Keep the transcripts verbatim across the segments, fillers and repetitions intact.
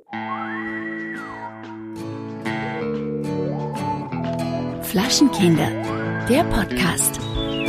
Flaschenkinder, der Podcast.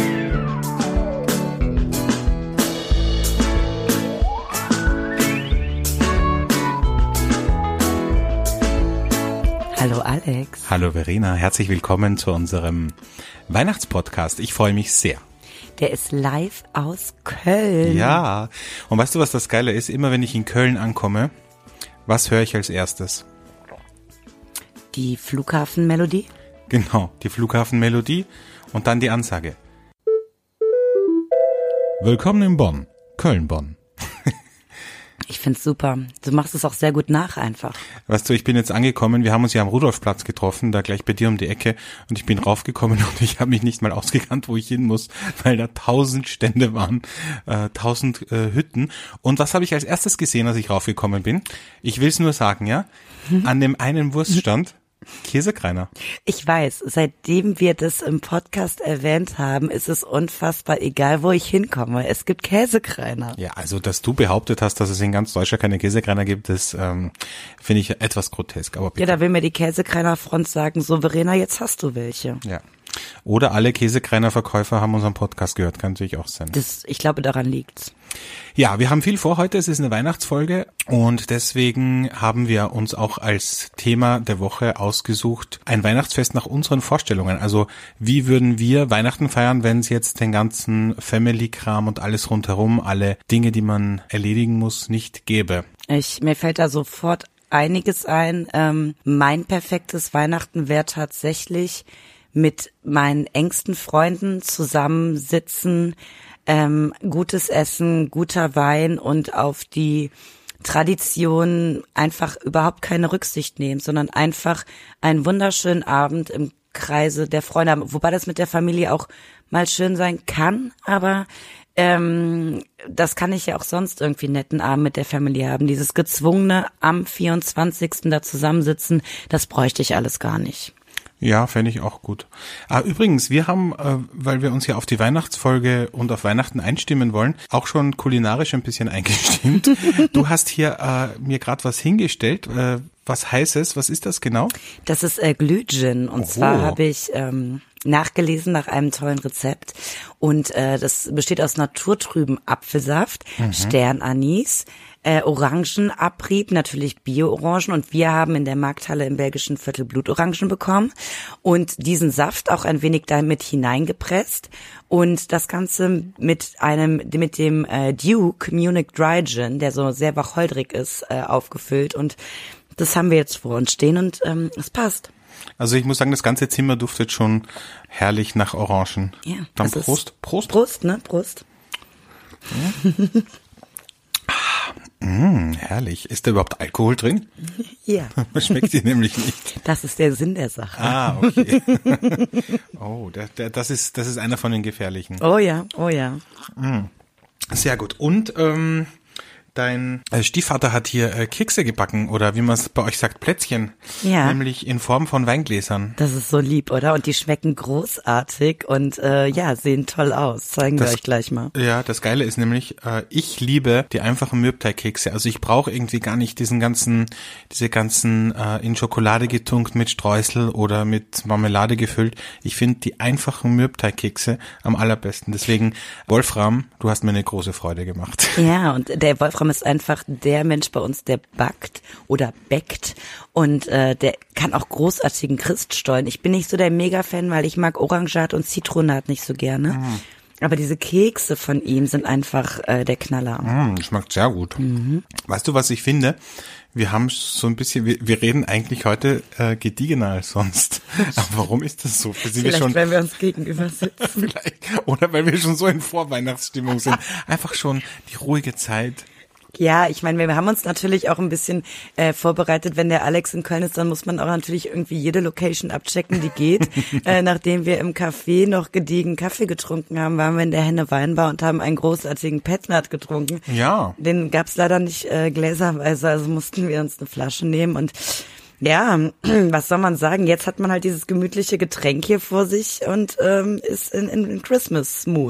Hallo Alex. Hallo Verena, herzlich willkommen zu unserem Weihnachtspodcast. Ich freue mich sehr. Der ist live aus Köln. Ja, und weißt du, was das Geile ist? Immer wenn ich in Köln ankomme, was höre ich als erstes? Die Flughafenmelodie? Genau, die Flughafenmelodie und dann die Ansage. Willkommen in Bonn, Köln-Bonn. Ich find's super. Du machst es auch sehr gut nach einfach. Weißt du, ich bin jetzt angekommen, wir haben uns ja am Rudolfplatz getroffen, da gleich bei dir um die Ecke, und ich bin raufgekommen und ich habe mich nicht mal ausgekannt, wo ich hin muss, weil da tausend Stände waren, äh, tausend äh, Hütten. Und was habe ich als erstes gesehen, als ich raufgekommen bin? Ich will's nur sagen, ja, an dem einen Wurststand Käsekreiner. Ich weiß, seitdem wir das im Podcast erwähnt haben, ist es unfassbar, egal wo ich hinkomme. Es gibt Käsekreiner. Ja, also dass du behauptet hast, dass es in ganz Deutschland keine Käsekreiner gibt, das ähm, finde ich etwas grotesk. Aber bitte. Ja, da will mir die Käsekreiner-Front sagen, so Verena, jetzt hast du welche. Ja. Oder alle Käsekreiner-Verkäufer haben unseren Podcast gehört, kann natürlich auch sein. Das, ich glaube, daran liegt's. Ja, wir haben viel vor heute, es ist eine Weihnachtsfolge und deswegen haben wir uns auch als Thema der Woche ausgesucht, ein Weihnachtsfest nach unseren Vorstellungen. Also wie würden wir Weihnachten feiern, wenn es jetzt den ganzen Family-Kram und alles rundherum, alle Dinge, die man erledigen muss, nicht gäbe? Ich, mir fällt da sofort einiges ein. Ähm, mein perfektes Weihnachten wäre tatsächlich mit meinen engsten Freunden zusammensitzen, ähm, gutes Essen, guter Wein und auf die Tradition einfach überhaupt keine Rücksicht nehmen, sondern einfach einen wunderschönen Abend im Kreise der Freunde haben. Wobei das mit der Familie auch mal schön sein kann, aber ähm, das kann ich ja auch sonst irgendwie einen netten Abend mit der Familie haben. Dieses gezwungene am vierundzwanzigsten da zusammensitzen, das bräuchte ich alles gar nicht. Ja, fände ich auch gut. Ah, übrigens, wir haben, äh, weil wir uns ja auf die Weihnachtsfolge und auf Weihnachten einstimmen wollen, auch schon kulinarisch ein bisschen eingestimmt. Du hast hier äh, mir gerade was hingestellt. Äh, was heißt es? Was ist das genau? Das ist äh, Glühgin. Und oh. zwar habe ich ähm, nachgelesen nach einem tollen Rezept. Und äh, das besteht aus naturtrüben Apfelsaft, mhm. Sternanis, Äh, Orangenabrieb, natürlich Bio-Orangen, und wir haben in der Markthalle im belgischen Viertel Blutorangen bekommen und diesen Saft auch ein wenig damit hineingepresst und das Ganze mit einem, mit dem äh, Duke Munich Dry Gin, der so sehr wacholderig ist, äh, aufgefüllt, und das haben wir jetzt vor uns stehen und ähm, es passt. Also ich muss sagen, das ganze Zimmer duftet schon herrlich nach Orangen. Ja. Dann Prost. Prost. Prost, ne? Prost. Ja. Mmh, herrlich. Ist da überhaupt Alkohol drin? Ja. Schmeckt die nämlich nicht. Das ist der Sinn der Sache. Ah, okay. Oh, der, der, das ist das ist einer von den gefährlichen. Oh ja, oh ja. Mmh. Sehr gut. Und ähm, dein äh, Stiefvater hat hier äh, Kekse gebacken, oder wie man es bei euch sagt, Plätzchen. Ja. Nämlich in Form von Weingläsern. Das ist so lieb, oder? Und die schmecken großartig und äh, ja, sehen toll aus. Zeigen das, wir euch gleich mal. Ja, das Geile ist nämlich, äh, ich liebe die einfachen Mürbteigkekse. Also ich brauche irgendwie gar nicht diesen ganzen, diese ganzen äh, in Schokolade getunkt mit Streusel oder mit Marmelade gefüllt. Ich finde die einfachen Mürbteigkekse am allerbesten. Deswegen, Wolfram, du hast mir eine große Freude gemacht. Ja, und der Wolfram ist einfach der Mensch bei uns, der backt oder bäckt, und äh, der kann auch großartigen Christstollen. Ich bin nicht so der Mega-Fan, weil ich mag Orangat und Zitronat nicht so gerne. Mm. Aber diese Kekse von ihm sind einfach äh, der Knaller. Mm, schmeckt sehr gut. Mhm. Weißt du, was ich finde? Wir haben so ein bisschen, wir, wir reden eigentlich heute äh, gediegener als sonst. Aber warum ist das so? Sind Vielleicht, wir schon, weil wir uns gegenüber sitzen. Vielleicht. Oder weil wir schon so in Vorweihnachtsstimmung sind. Einfach schon die ruhige Zeit. Ja, ich meine, wir haben uns natürlich auch ein bisschen äh, vorbereitet. Wenn der Alex in Köln ist, dann muss man auch natürlich irgendwie jede Location abchecken, die geht. äh, nachdem wir im Café noch gediegen Kaffee getrunken haben, waren wir in der Henne Weinbar und haben einen großartigen Petnat getrunken. Ja. Den gab's leider nicht äh, gläserweise, also mussten wir uns eine Flasche nehmen. Und ja, was soll man sagen? Jetzt hat man halt dieses gemütliche Getränk hier vor sich und ähm, ist in, in Christmas-Mood.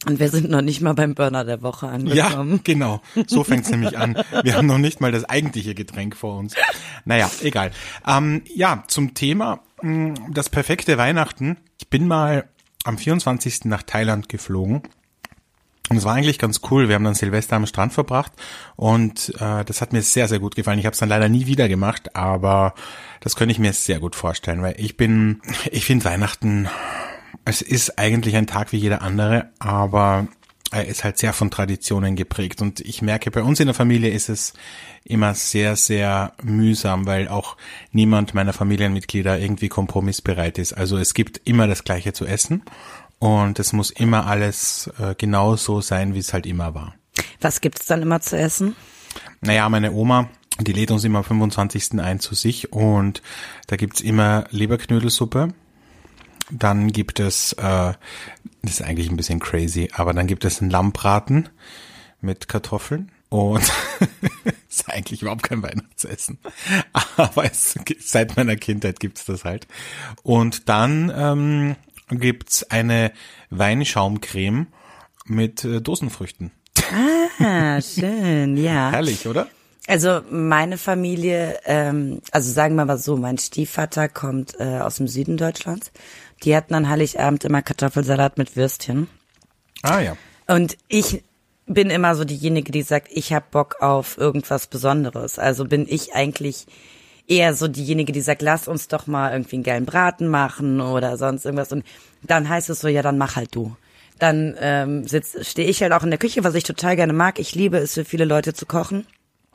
Und wir sind noch nicht mal beim Burner der Woche angekommen. Ja, genau. So fängt's nämlich an. Wir haben noch nicht mal das eigentliche Getränk vor uns. Naja, egal. Ähm, ja, zum Thema mh, das perfekte Weihnachten. Ich bin mal am vierundzwanzigsten nach Thailand geflogen. Und es war eigentlich ganz cool. Wir haben dann Silvester am Strand verbracht und äh, das hat mir sehr, sehr gut gefallen. Ich habe es dann leider nie wieder gemacht, aber das könnte ich mir sehr gut vorstellen, weil ich bin, ich finde Weihnachten, es ist eigentlich ein Tag wie jeder andere, aber er ist halt sehr von Traditionen geprägt und ich merke, bei uns in der Familie ist es immer sehr, sehr mühsam, weil auch niemand meiner Familienmitglieder irgendwie kompromissbereit ist. Also es gibt immer das Gleiche zu essen und es muss immer alles äh, genau so sein, wie es halt immer war. Was gibt's dann immer zu essen? Naja, meine Oma, die lädt uns immer am fünfundzwanzigsten ein zu sich und da gibt's immer Leberknödelsuppe. Dann gibt es, äh, das ist eigentlich ein bisschen crazy, aber dann gibt es einen Lammbraten mit Kartoffeln und ist eigentlich überhaupt kein Weihnachtsessen, aber es, seit meiner Kindheit gibt's das halt. Und dann ähm, gibt's eine Weinschaumcreme mit äh, Dosenfrüchten. Ah, schön, ja. Herrlich, oder? Also meine Familie, ähm, also sagen wir mal so, mein Stiefvater kommt äh, aus dem Süden Deutschlands. Die hatten an Heiligabend immer Kartoffelsalat mit Würstchen. Ah ja. Und ich bin immer so diejenige, die sagt, ich hab Bock auf irgendwas Besonderes. Also bin ich eigentlich eher so diejenige, die sagt, lass uns doch mal irgendwie einen geilen Braten machen oder sonst irgendwas. Und dann heißt es so, ja, dann mach halt du. Dann ähm, stehe ich halt auch in der Küche, was ich total gerne mag. Ich liebe es, für viele Leute zu kochen.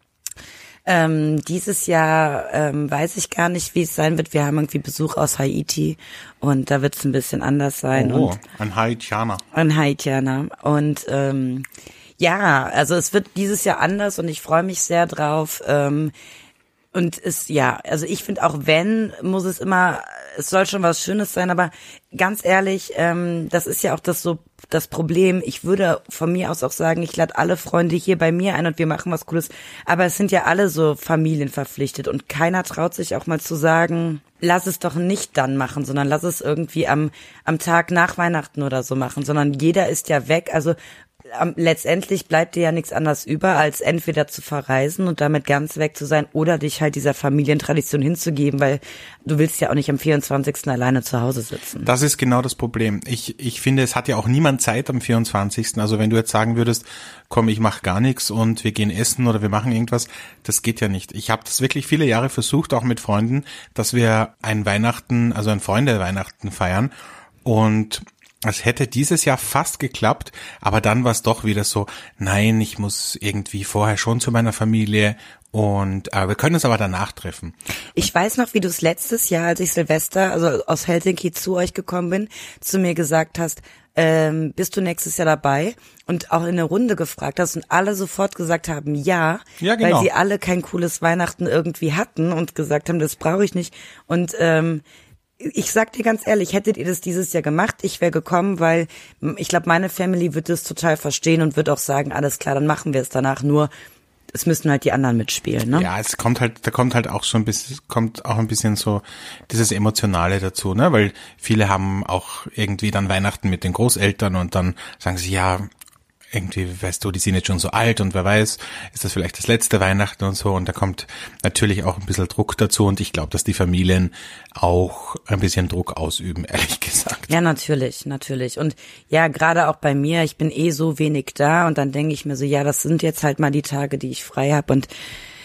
Ähm, dieses Jahr ähm, weiß ich gar nicht, wie es sein wird. Wir haben irgendwie Besuch aus Haiti und da wird es ein bisschen anders sein. Oh, und ein Haitianer. Ein Haitianer. Und ähm, ja, also es wird dieses Jahr anders und ich freue mich sehr drauf. Ähm, und es, ja, also ich finde auch wenn, muss es immer, es soll schon was Schönes sein, aber ganz ehrlich, ähm, das ist ja auch das so das Problem. Ich würde von mir aus auch sagen, ich lade alle Freunde hier bei mir ein und wir machen was Cooles. Aber es sind ja alle so familienverpflichtet und keiner traut sich auch mal zu sagen, lass es doch nicht dann machen, sondern lass es irgendwie am am Tag nach Weihnachten oder so machen, sondern jeder ist ja weg. Also am, letztendlich bleibt dir ja nichts anderes über, als entweder zu verreisen und damit ganz weg zu sein oder dich halt dieser Familientradition hinzugeben, weil du willst ja auch nicht am vierundzwanzigsten alleine zu Hause sitzen. Das ist genau das Problem. Ich ich finde, es hat ja auch niemand Zeit am vierundzwanzigsten Also wenn du jetzt sagen würdest, komm, ich mache gar nichts und wir gehen essen oder wir machen irgendwas, das geht ja nicht. Ich habe das wirklich viele Jahre versucht, auch mit Freunden, dass wir ein Weihnachten, also ein Freunde-Weihnachten feiern und es hätte dieses Jahr fast geklappt, aber dann war es doch wieder so, nein, ich muss irgendwie vorher schon zu meiner Familie und äh, wir können uns aber danach treffen. Ich weiß noch, wie du es letztes Jahr, als ich Silvester, also aus Helsinki zu euch gekommen bin, zu mir gesagt hast, ähm, bist du nächstes Jahr dabei? Und auch in der Runde gefragt hast und alle sofort gesagt haben, ja, ja genau. Weil sie alle kein cooles Weihnachten irgendwie hatten und gesagt haben, das brauche ich nicht. Und ähm, ich sag dir ganz ehrlich, hättet ihr das dieses Jahr gemacht, ich wäre gekommen, weil ich glaube, meine Family wird das total verstehen und wird auch sagen, alles klar, dann machen wir es danach, nur es müssen halt die anderen mitspielen, ne? Ja, es kommt halt, da kommt halt auch so ein bisschen, kommt auch ein bisschen so dieses Emotionale dazu, ne, weil viele haben auch irgendwie dann Weihnachten mit den Großeltern und dann sagen sie, ja, irgendwie, weißt du, die sind jetzt schon so alt und wer weiß, ist das vielleicht das letzte Weihnachten und so und da kommt natürlich auch ein bisschen Druck dazu und ich glaube, dass die Familien auch ein bisschen Druck ausüben, ehrlich gesagt. Ja, natürlich, natürlich und ja, gerade auch bei mir, ich bin eh so wenig da und dann denke ich mir so, ja, das sind jetzt halt mal die Tage, die ich frei habe und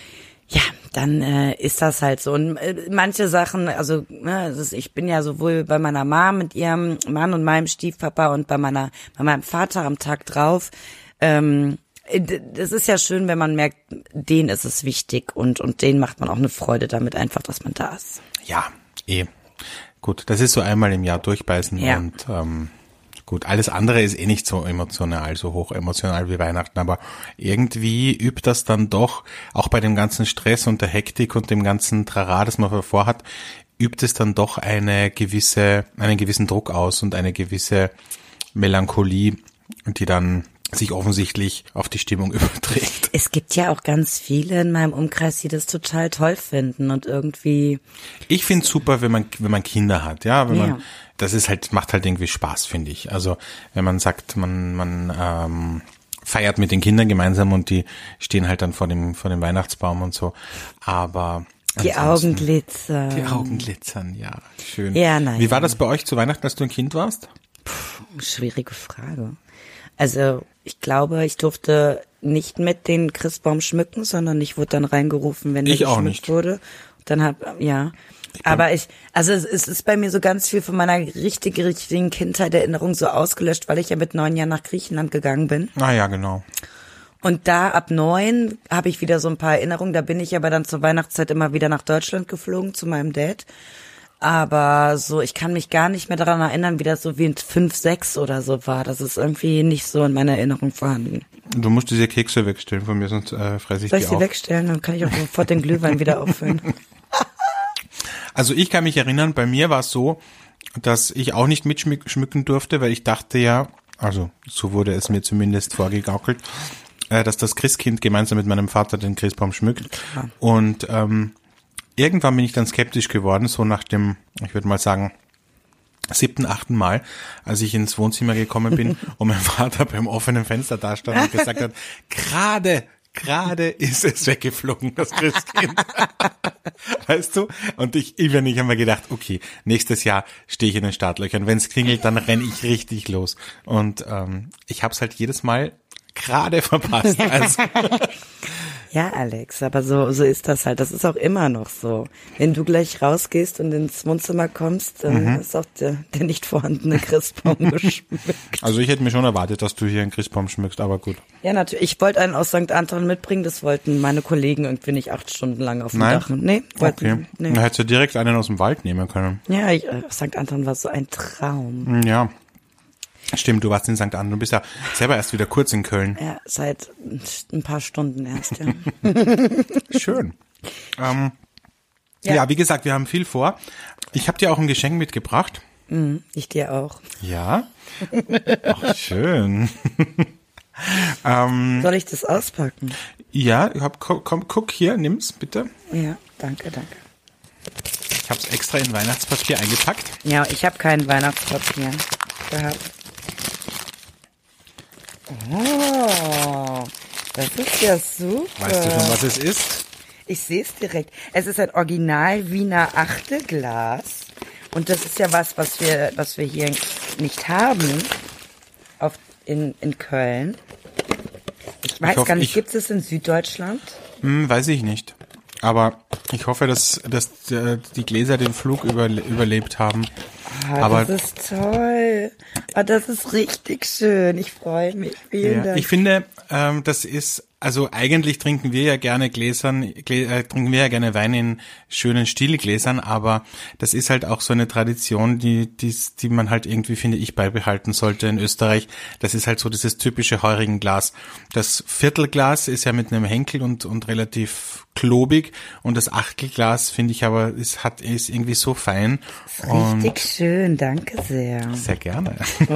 ja, dann äh, ist das halt so. Und äh, manche Sachen, also ne, das ist, ich bin ja sowohl bei meiner Mom mit ihrem Mann und meinem Stiefpapa und bei meiner bei meinem Vater am Tag drauf. Ähm, das ist ja schön, wenn man merkt, denen ist es wichtig und und denen macht man auch eine Freude damit einfach, dass man da ist. Ja, eh. Gut, das ist so einmal im Jahr durchbeißen ja. und ähm, gut, alles andere ist eh nicht so emotional, so hoch emotional wie Weihnachten, aber irgendwie übt das dann doch, auch bei dem ganzen Stress und der Hektik und dem ganzen Trara, das man vorhat, übt es dann doch eine gewisse, einen gewissen Druck aus und eine gewisse Melancholie, die dann sich offensichtlich auf die Stimmung überträgt. Es gibt ja auch ganz viele in meinem Umkreis, die das total toll finden und irgendwie. Ich finde es super, wenn man wenn man Kinder hat, ja, wenn Ja. man das ist halt macht halt irgendwie Spaß, finde ich. Also wenn man sagt, man man ähm, feiert mit den Kindern gemeinsam und die stehen halt dann vor dem vor dem Weihnachtsbaum und so. Aber Die Augen glitzern. Die Augen glitzern, ja, schön. Ja, nein. Wie war das bei euch zu Weihnachten, als du ein Kind warst? Schwierige Frage. Also ich glaube, ich durfte nicht mit den Christbaum schmücken, sondern ich wurde dann reingerufen, wenn der Ich auch geschmückt nicht. wurde. Dann hab, ja. Aber ich, also es, es ist bei mir so ganz viel von meiner richtig, richtigen Kindheitserinnerung so ausgelöscht, weil ich ja mit neun Jahren nach Griechenland gegangen bin. Ah ja, genau. Und da ab neun habe ich wieder so ein paar Erinnerungen. Da bin ich aber dann zur Weihnachtszeit immer wieder nach Deutschland geflogen zu meinem Dad. Aber so, ich kann mich gar nicht mehr daran erinnern, wie das so wie in fünf, sechs oder so war. Das ist irgendwie nicht so in meiner Erinnerung vorhanden. Du musst diese Kekse wegstellen von mir, sonst äh, fresse ich Soll die ich sie auf. wegstellen? Dann kann ich auch sofort den Glühwein wieder auffüllen. Also ich kann mich erinnern, bei mir war es so, dass ich auch nicht mitschmücken durfte, weil ich dachte ja, also so wurde es mir zumindest vorgegaukelt, äh, dass das Christkind gemeinsam mit meinem Vater den Christbaum schmückt. Klar. Und ähm, irgendwann bin ich dann skeptisch geworden, so nach dem, ich würde mal sagen, siebten, achten Mal, als ich ins Wohnzimmer gekommen bin und mein Vater beim offenen Fenster da stand und gesagt hat, gerade, gerade ist es weggeflogen, das Christkind. Weißt du? Und ich, ich, ich habe mir gedacht, okay, nächstes Jahr stehe ich in den Startlöchern. Wenn es klingelt, dann renne ich richtig los. Und ähm, ich habe es halt jedes Mal gerade verpasst. Also, Ja, Alex, aber so, so ist das halt. Das ist auch immer noch so. Wenn du gleich rausgehst und ins Wohnzimmer kommst, dann Mhm. ist auch der, der nicht vorhandene Christbaum geschmückt. also ich hätte mir schon erwartet, dass du hier einen Christbaum schmückst, aber gut. Ja, natürlich. Ich wollte einen aus Sankt Anton mitbringen. Das wollten meine Kollegen irgendwie nicht acht Stunden lang auf dem Nein? Dach. Nee, wollten, Okay. nee. Dann hättest du direkt einen aus dem Wald nehmen können. Ja, ich, äh, Sankt Anton war so ein Traum. Ja. Stimmt, du warst in Sankt Anton. Du bist ja selber erst wieder kurz in Köln. Ja, seit ein paar Stunden erst, ja. Schön. ähm, Ja. ja. wie gesagt, wir haben viel vor. Ich habe dir auch ein Geschenk mitgebracht. Mhm, ich dir auch. Ja. Ach, schön. ähm, Soll ich das auspacken? ja, ich hab, komm, komm, guck hier, nimm's bitte. Ja, danke, danke. Ich habe es extra in Weihnachtspapier eingepackt. Ja, ich habe kein Weihnachtspapier gehabt. Oh, das ist ja super. Weißt du schon, was es ist? Ich sehe es direkt. Es ist ein Original Wiener Achtelglas. Und das ist ja was, was wir, was wir hier nicht haben. Auf, in, in Köln. Ich weiß Ich hoffe, gar nicht, ich- gibt es in Süddeutschland? Hm, weiß ich nicht. Aber ich hoffe, dass, dass äh, die Gläser den Flug überle überlebt haben. Ah, Aber das ist toll. Ah, das ist richtig schön. Ich freue mich. Vielen ja, Dank. ich finde, ähm, das ist, also eigentlich trinken wir ja gerne Gläsern, Glä äh, trinken wir ja gerne Wein in schönen Stilgläsern, aber das ist halt auch so eine Tradition, die, die, die man halt irgendwie, finde ich, beibehalten sollte in Österreich. Das ist halt so dieses typische heurigen Glas. Das Viertelglas ist ja mit einem Henkel und, und relativ klobig und das Achtelglas, finde ich aber, ist, hat, ist irgendwie so fein. Und Richtig schön, danke sehr. sehr gerne.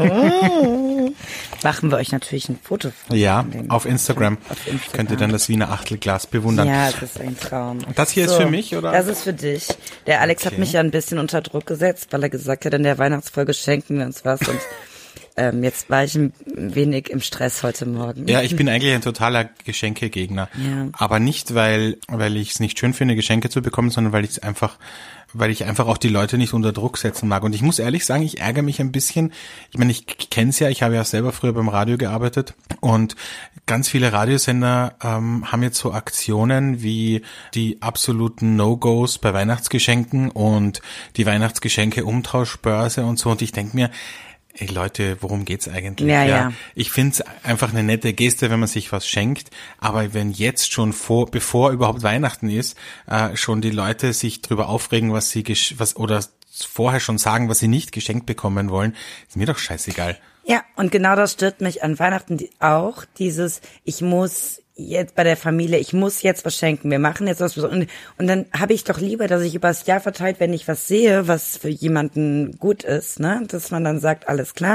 Machen wir euch natürlich ein Foto von. Ja, dem- auf Instagram, Auf Instagram. könnt ihr dann das Wiener Achtelglas bewundern. Ja, das ist ein Traum. Und das hier ist für mich, oder? Das ist für dich. Der Alex hat Okay. mich ja ein bisschen unter Druck gesetzt, weil er gesagt hat, in der Weihnachtsfolge schenken wir uns was. Und ähm, jetzt war ich ein wenig im Stress heute Morgen. Ja, ich bin eigentlich ein totaler Geschenkegegner. Ja. Aber nicht, weil, weil ich es nicht schön finde, Geschenke zu bekommen, sondern weil ich es einfach, weil ich einfach auch die Leute nicht unter Druck setzen mag. Und ich muss ehrlich sagen, ich ärgere mich ein bisschen. Ich meine, ich kenne es ja, ich habe ja selber früher beim Radio gearbeitet und ganz viele Radiosender ähm, haben jetzt so Aktionen wie die absoluten No-Gos bei Weihnachtsgeschenken und die Weihnachtsgeschenke-Umtauschbörse und so. Und ich denke mir, ey Leute, worum geht's eigentlich? Ja, ja. Ich find's einfach eine nette Geste, wenn man sich was schenkt, aber wenn jetzt schon vor, bevor überhaupt Weihnachten ist, äh, schon die Leute sich drüber aufregen, was sie gesch- was oder vorher schon sagen, was sie nicht geschenkt bekommen wollen, ist mir doch scheißegal. Ja, und genau das stört mich an Weihnachten die- auch, dieses, ich muss jetzt bei der Familie, ich muss jetzt was schenken, wir machen jetzt was, und, und dann habe ich doch lieber, dass ich übers Jahr verteilt, wenn ich was sehe, was für jemanden gut ist, ne, dass man dann sagt, alles klar,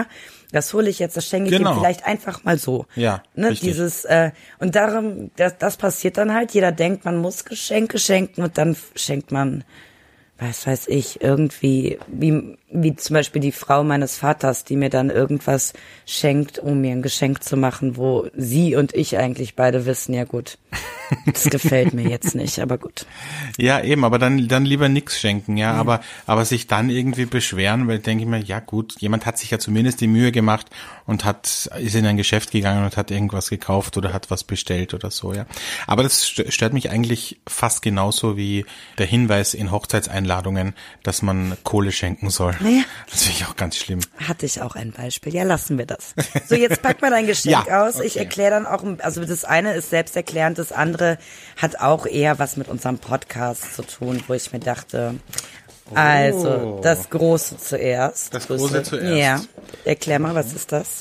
das hole ich jetzt, das schenke ich Genau. ihm vielleicht einfach mal so. Ja, ne, richtig. dieses äh, und darum, das, das passiert dann halt. Jeder denkt, man muss Geschenke schenken und dann schenkt man, was weiß ich, irgendwie, wie, wie zum Beispiel die Frau meines Vaters, die mir dann irgendwas schenkt, um mir ein Geschenk zu machen, wo sie und ich eigentlich beide wissen, ja gut, das gefällt mir jetzt nicht, aber gut. Ja, eben, aber dann dann lieber nix schenken, ja, mhm. aber aber sich dann irgendwie beschweren, weil denke ich mir, ja gut, jemand hat sich ja zumindest die Mühe gemacht und hat ist in ein Geschäft gegangen und hat irgendwas gekauft oder hat was bestellt oder so, ja. Aber das stört mich eigentlich fast genauso wie der Hinweis in Hochzeitseinladungen, dass man Kohle schenken soll. Ja. Das finde ich auch ganz schlimm. Hatte ich auch ein Beispiel. Ja, lassen wir das. So, jetzt pack mal dein Geschenk Ja, aus. okay. Ich erkläre dann auch, also das eine ist selbsterklärend, das andere hat auch eher was mit unserem Podcast zu tun, wo ich mir dachte, also, das Große zuerst. Das Große zuerst. Ja. Erklär mal, was ist das?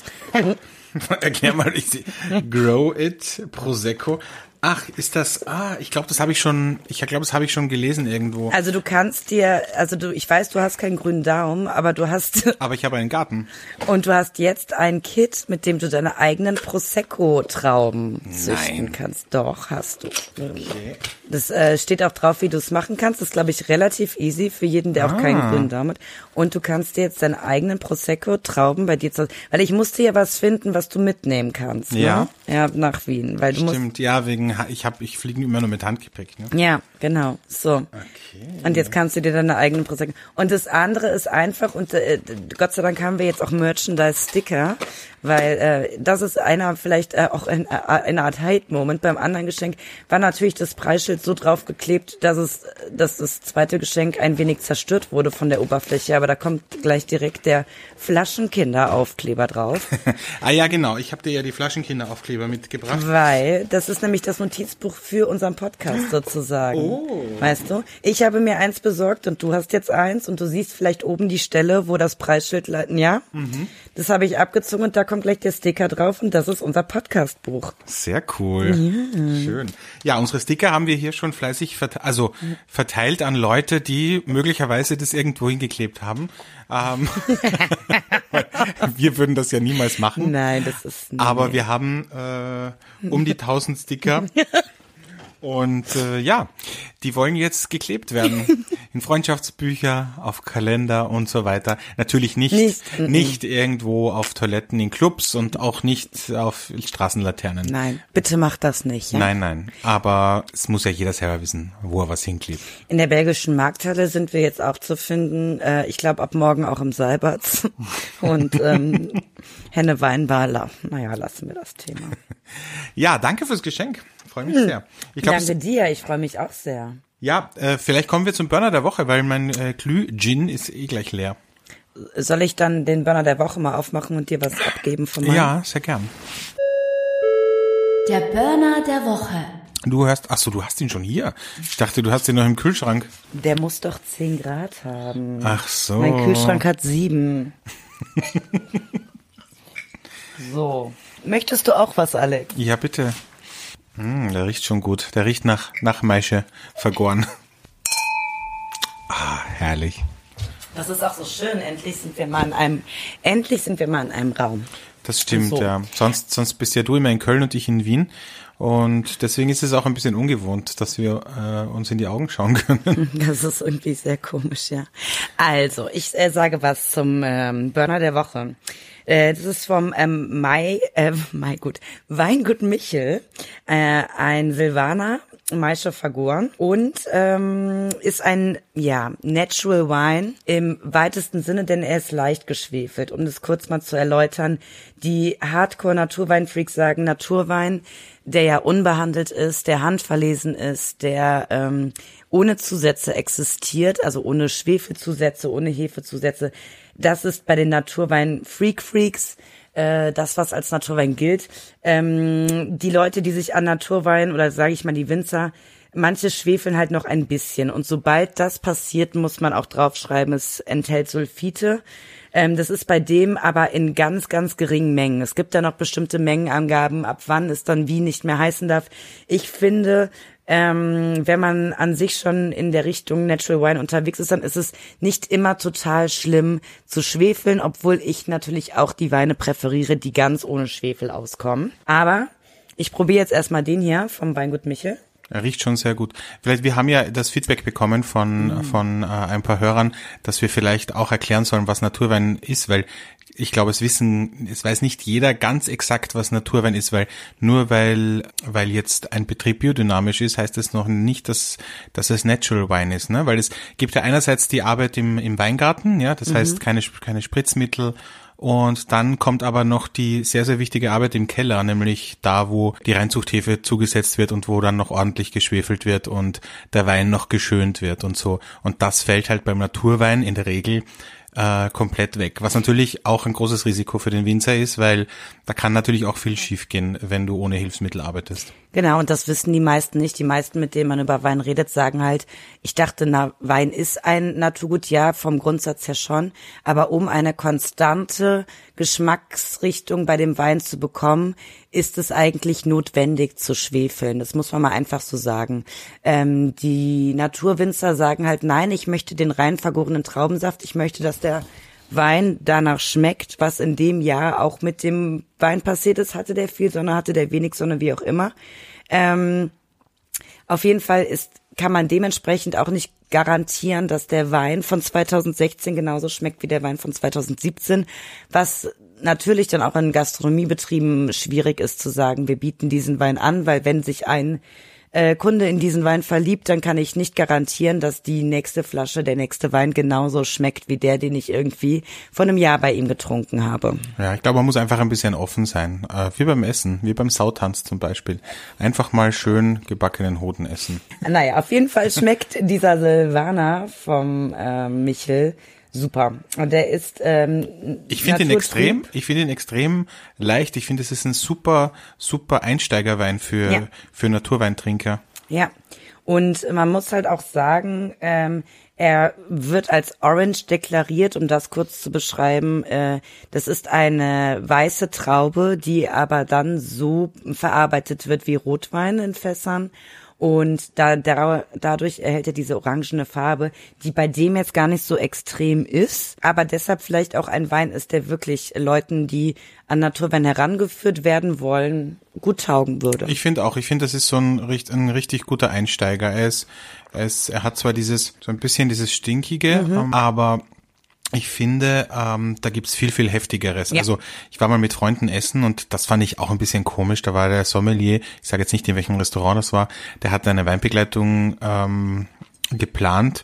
Erklär mal, ich sehe. Grow It Prosecco. Ach, ist das, ah, ich glaube, das habe ich schon, ich glaube, das habe ich schon gelesen irgendwo. Also du kannst dir, also du, ich weiß, du hast keinen grünen Daumen, aber du hast... Aber ich habe einen Garten. Und du hast jetzt ein Kit, mit dem du deine eigenen Prosecco-Trauben züchten kannst. Doch, hast du. Okay. Das äh, steht auch drauf, wie du es machen kannst. Das ist, glaube ich, relativ easy für jeden, der Ah. auch keinen grünen Daumen hat. Und du kannst dir jetzt deine eigenen Prosecco-Trauben bei dir zu... Weil ich musste ja was finden, was du mitnehmen kannst. Ja. Ne? Ja, nach Wien. Weil du musst, Stimmt, ja, wegen, ich habe, ich fliege immer nur mit Handgepäck, ne? ja, genau. So. Okay. Und jetzt kannst du dir deine eigenen Prosecco. Und das andere ist einfach, und äh, Gott sei Dank haben wir jetzt auch Merchandise-Sticker, weil äh, das ist einer vielleicht äh, auch ein, äh, eine Art Hate-Moment. Beim anderen Geschenk war natürlich das Preisschild so draufgeklebt, dass es, dass das zweite Geschenk ein wenig zerstört wurde von der Oberfläche. Aber da kommt gleich direkt der Flaschenkinderaufkleber drauf. Ah ja, genau, ich habe dir ja die Flaschenkinderaufkleber mitgebracht. Weil das ist nämlich das Notizbuch für unseren Podcast sozusagen. Oh. Weißt du? Ich habe mir eins besorgt und du hast jetzt eins und du siehst vielleicht oben die Stelle, wo das Preisschild leiten. Ja, mhm. Das habe ich abgezogen und da kommt gleich der Sticker drauf und das ist unser Podcastbuch. Sehr cool. Ja. Schön. Ja, unsere Sticker haben wir hier schon fleißig verteilt, also verteilt an Leute, die möglicherweise das irgendwo hingeklebt haben. Ähm, wir würden das ja niemals machen. Nein, das ist... Nee. Aber wir haben äh, um die tausend Sticker. Und äh, ja, die wollen jetzt geklebt werden. In Freundschaftsbücher, auf Kalender und so weiter. Natürlich nicht, nicht, nicht irgendwo auf Toiletten in Clubs und auch nicht auf Straßenlaternen. Nein, bitte macht das nicht. Ja? Nein, nein. Aber es muss ja jeder selber wissen, wo er was hinklebt. In der belgischen Markthalle sind wir jetzt auch zu finden. Äh, ich glaube, ab morgen auch im Seiberts. Und ähm, Henne Weinbaler. Naja, lassen wir das Thema. Ja, danke fürs Geschenk. Ich freue mich sehr. Ich glaub, Danke dir, ich freue mich auch sehr. Ja, äh, vielleicht kommen wir zum Burner der Woche, weil mein äh, Glüh-Gin ist eh gleich leer. Soll ich dann den Burner der Woche mal aufmachen und dir was abgeben von meinem? Ja, sehr gern. Der Burner der Woche. Du hörst, ach so, du hast ihn schon hier. Ich dachte, du hast ihn noch im Kühlschrank. Der muss doch zehn Grad haben. Ach so. Mein Kühlschrank hat sieben. So. Möchtest du auch was, Alex? Ja, bitte. Hm, der riecht schon gut. Der riecht nach, nach Maische vergoren. Ah, herrlich. Das ist auch so schön. Endlich sind wir mal in einem, endlich sind wir mal in einem Raum. Das stimmt, So. ja. Sonst, sonst bist ja du immer in Köln und ich in Wien. Und deswegen ist es auch ein bisschen ungewohnt, dass wir äh, uns in die Augen schauen können. Das ist irgendwie sehr komisch, ja. Also, ich äh, sage was zum ähm, Burner der Woche. Äh, das ist vom ähm, Mai, äh, Mai gut, Weingut Michel, äh, ein Silvaner, Maische vergoren und ähm, ist ein, ja, Natural Wine im weitesten Sinne, denn er ist leicht geschwefelt. Um das kurz mal zu erläutern, die Hardcore-Naturwein-Freaks sagen, Naturwein, der ja unbehandelt ist, der handverlesen ist, der ähm, ohne Zusätze existiert, also ohne Schwefelzusätze, ohne Hefezusätze. Das ist bei den Naturwein-Freak-Freaks äh, das, was als Naturwein gilt. Ähm, die Leute, die sich an Naturwein oder sage ich mal die Winzer, manche schwefeln halt noch ein bisschen. Und sobald das passiert, muss man auch draufschreiben, es enthält Sulfite. Ähm, das ist bei dem aber in ganz, ganz geringen Mengen. Es gibt da noch bestimmte Mengenangaben, ab wann es dann wie nicht mehr heißen darf. Ich finde, ähm, wenn man an sich schon in der Richtung Natural Wine unterwegs ist, dann ist es nicht immer total schlimm zu schwefeln, obwohl ich natürlich auch die Weine präferiere, die ganz ohne Schwefel auskommen. Aber ich probiere jetzt erstmal den hier vom Weingut Michel. Er riecht schon sehr gut. Vielleicht, wir haben ja das Feedback bekommen von mhm. von äh, ein paar Hörern, dass wir vielleicht auch erklären sollen, was Naturwein ist, weil ich glaube, es wissen, es weiß nicht jeder ganz exakt, was Naturwein ist, weil nur weil weil jetzt ein Betrieb biodynamisch ist, heißt es noch nicht, dass dass es Natural Wine ist, ne? Weil es gibt ja einerseits die Arbeit im im Weingarten, ja, das mhm. heißt keine keine Spritzmittel. Und dann kommt aber noch die sehr, sehr wichtige Arbeit im Keller, nämlich da, wo die Reinzuchthefe zugesetzt wird und wo dann noch ordentlich geschwefelt wird und der Wein noch geschönt wird und so. Und das fällt halt beim Naturwein in der Regel äh, komplett weg. Was natürlich auch ein großes Risiko für den Winzer ist, weil da kann natürlich auch viel schiefgehen, wenn du ohne Hilfsmittel arbeitest. Genau, und das wissen die meisten nicht. Die meisten, mit denen man über Wein redet, sagen halt, ich dachte, na, Wein ist ein Naturgut, ja, vom Grundsatz her schon. Aber um eine konstante Geschmacksrichtung bei dem Wein zu bekommen, ist es eigentlich notwendig zu schwefeln. Das muss man mal einfach so sagen. Ähm, die Naturwinzer sagen halt, nein, ich möchte den rein vergorenen Traubensaft. Ich möchte, dass der Wein danach schmeckt, was in dem Jahr auch mit dem Wein passiert ist. Hatte der viel Sonne, hatte der wenig Sonne, wie auch immer. Ähm, auf jeden Fall ist, kann man dementsprechend auch nicht garantieren, dass der Wein von zweitausendsechzehn genauso schmeckt wie der Wein von zweitausendsiebzehn, was natürlich dann auch in Gastronomiebetrieben schwierig ist zu sagen, wir bieten diesen Wein an, weil wenn sich ein äh, Kunde in diesen Wein verliebt, dann kann ich nicht garantieren, dass die nächste Flasche, der nächste Wein genauso schmeckt wie der, den ich irgendwie vor einem Jahr bei ihm getrunken habe. Ja, ich glaube, man muss einfach ein bisschen offen sein, äh, wie beim Essen, wie beim Sautanz zum Beispiel. Einfach mal schön gebackenen Hoden essen. Naja, auf jeden Fall schmeckt dieser Silvaner vom äh, Michel super. Und der ist ähm, Ich finde ihn extrem, ich finde ihn extrem leicht. Ich finde, es ist ein super, super Einsteigerwein für ja. für Naturweintrinker. Ja. Und man muss halt auch sagen, ähm, er wird als Orange deklariert, um das kurz zu beschreiben. Äh, das ist eine weiße Traube, die aber dann so verarbeitet wird wie Rotwein in Fässern. Und da, da, dadurch erhält er diese orangene Farbe, die bei dem jetzt gar nicht so extrem ist, aber deshalb vielleicht auch ein Wein ist, der wirklich Leuten, die an Naturwein herangeführt werden wollen, gut taugen würde. Ich finde auch, ich finde, das ist so ein, ein richtig guter Einsteiger. Er ist, er ist, er hat zwar dieses, so ein bisschen dieses Stinkige, mhm. aber ich finde, ähm, da gibt's viel, viel Heftigeres. Ja. Also ich war mal mit Freunden essen und das fand ich auch ein bisschen komisch. Da war der Sommelier, ich sage jetzt nicht, in welchem Restaurant das war, der hat eine Weinbegleitung ähm, geplant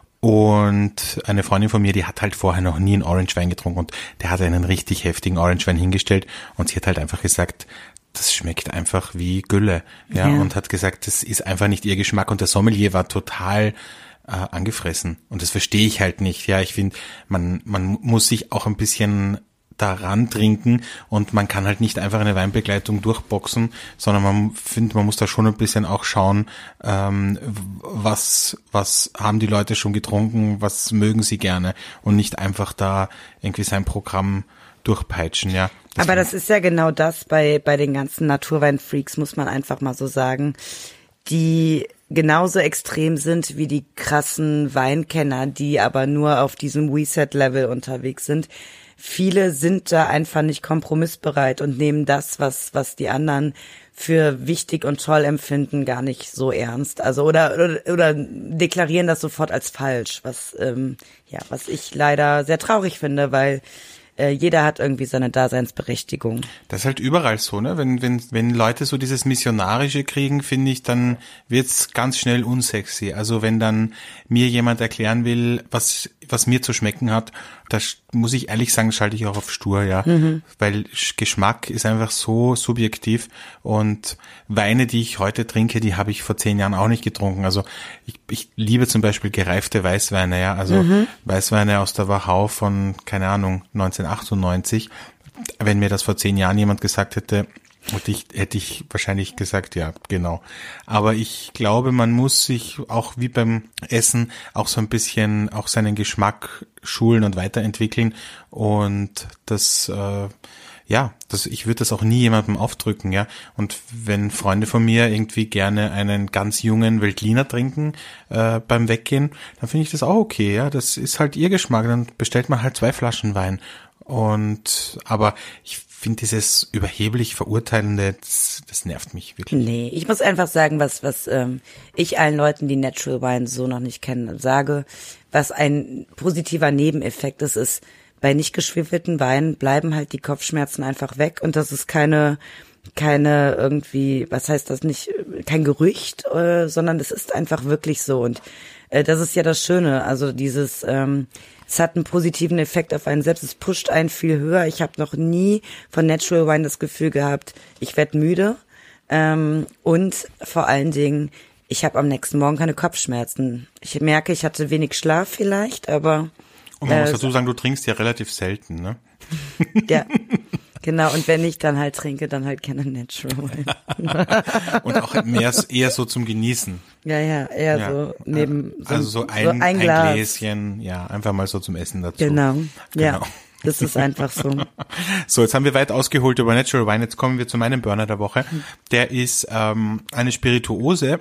und eine Freundin von mir, die hat halt vorher noch nie einen Orangewein getrunken und der hat einen richtig heftigen Orangewein hingestellt und sie hat halt einfach gesagt, das schmeckt einfach wie Gülle. Ja, ja. Und hat gesagt, das ist einfach nicht ihr Geschmack und der Sommelier war total Äh, angefressen. Und das verstehe ich halt nicht. Ja, ich finde, man man muss sich auch ein bisschen daran trinken und man kann halt nicht einfach eine Weinbegleitung durchboxen, sondern man findet, man muss da schon ein bisschen auch schauen, ähm, was was haben die Leute schon getrunken, was mögen sie gerne und nicht einfach da irgendwie sein Programm durchpeitschen, ja. Das Aber das ist ja genau das bei bei den ganzen Naturweinfreaks, muss man einfach mal so sagen, die genauso extrem sind wie die krassen Weinkenner, die aber nur auf diesem Reset-Level unterwegs sind. Viele sind da einfach nicht kompromissbereit und nehmen das, was was die anderen für wichtig und toll empfinden, gar nicht so ernst. Also oder oder, oder deklarieren das sofort als falsch, was ähm, ja was ich leider sehr traurig finde, weil äh, jeder hat irgendwie seine Daseinsberechtigung. Das ist halt überall so, ne? Wenn wenn wenn Leute so dieses Missionarische kriegen, finde ich, dann wird's ganz schnell unsexy. Also wenn dann mir jemand erklären will, was was mir zu schmecken hat, da muss ich ehrlich sagen, schalte ich auch auf stur, ja. Mhm. Weil Geschmack ist einfach so subjektiv und Weine, die ich heute trinke, die habe ich vor zehn Jahren auch nicht getrunken. Also ich, ich liebe zum Beispiel gereifte Weißweine, ja. Also mhm. Weißweine aus der Wachau von, keine Ahnung, neunzehnhundertachtundneunzig. Wenn mir das vor zehn Jahren jemand gesagt hätte, Und ich hätte ich wahrscheinlich gesagt, ja, genau. Aber ich glaube, man muss sich auch wie beim Essen auch so ein bisschen auch seinen Geschmack schulen und weiterentwickeln. Und das, äh, ja, das, ich würde das auch nie jemandem aufdrücken, ja. Und wenn Freunde von mir irgendwie gerne einen ganz jungen Veltliner trinken äh, beim Weggehen, dann finde ich das auch okay, ja. Das ist halt ihr Geschmack. Dann bestellt man halt zwei Flaschen Wein. Und aber ich finde dieses überheblich Verurteilende, das, das nervt mich wirklich. Nee, ich muss einfach sagen, was was ähm, ich allen Leuten, die Natural Wine so noch nicht kennen, sage, was ein positiver Nebeneffekt ist, ist, bei nicht geschwefelten Weinen bleiben halt die Kopfschmerzen einfach weg und das ist keine keine irgendwie, was heißt das nicht, kein Gerücht, äh, sondern das ist einfach wirklich so und äh, das ist ja das Schöne, also dieses ähm, es hat einen positiven Effekt auf einen selbst, es pusht einen viel höher. Ich habe noch nie von Natural Wine das Gefühl gehabt, ich werde müde ähm, und vor allen Dingen, ich habe am nächsten Morgen keine Kopfschmerzen. Ich merke, ich hatte wenig Schlaf vielleicht, aber und man äh, muss dazu sagen, du trinkst ja relativ selten, ne? Ja, genau. Und wenn ich dann halt trinke, dann halt gerne Natural Wine. Und auch mehr eher so zum Genießen. Ja, ja, eher Ja. so neben so, Also so ein, so ein, ein Glas. Gläschen, ja, einfach mal so zum Essen dazu. Genau, ja, Genau. das ist einfach so. So, jetzt haben wir weit ausgeholt über Natural Wine. Jetzt kommen wir zu meinem Burner der Woche. Der ist ähm, eine Spirituose.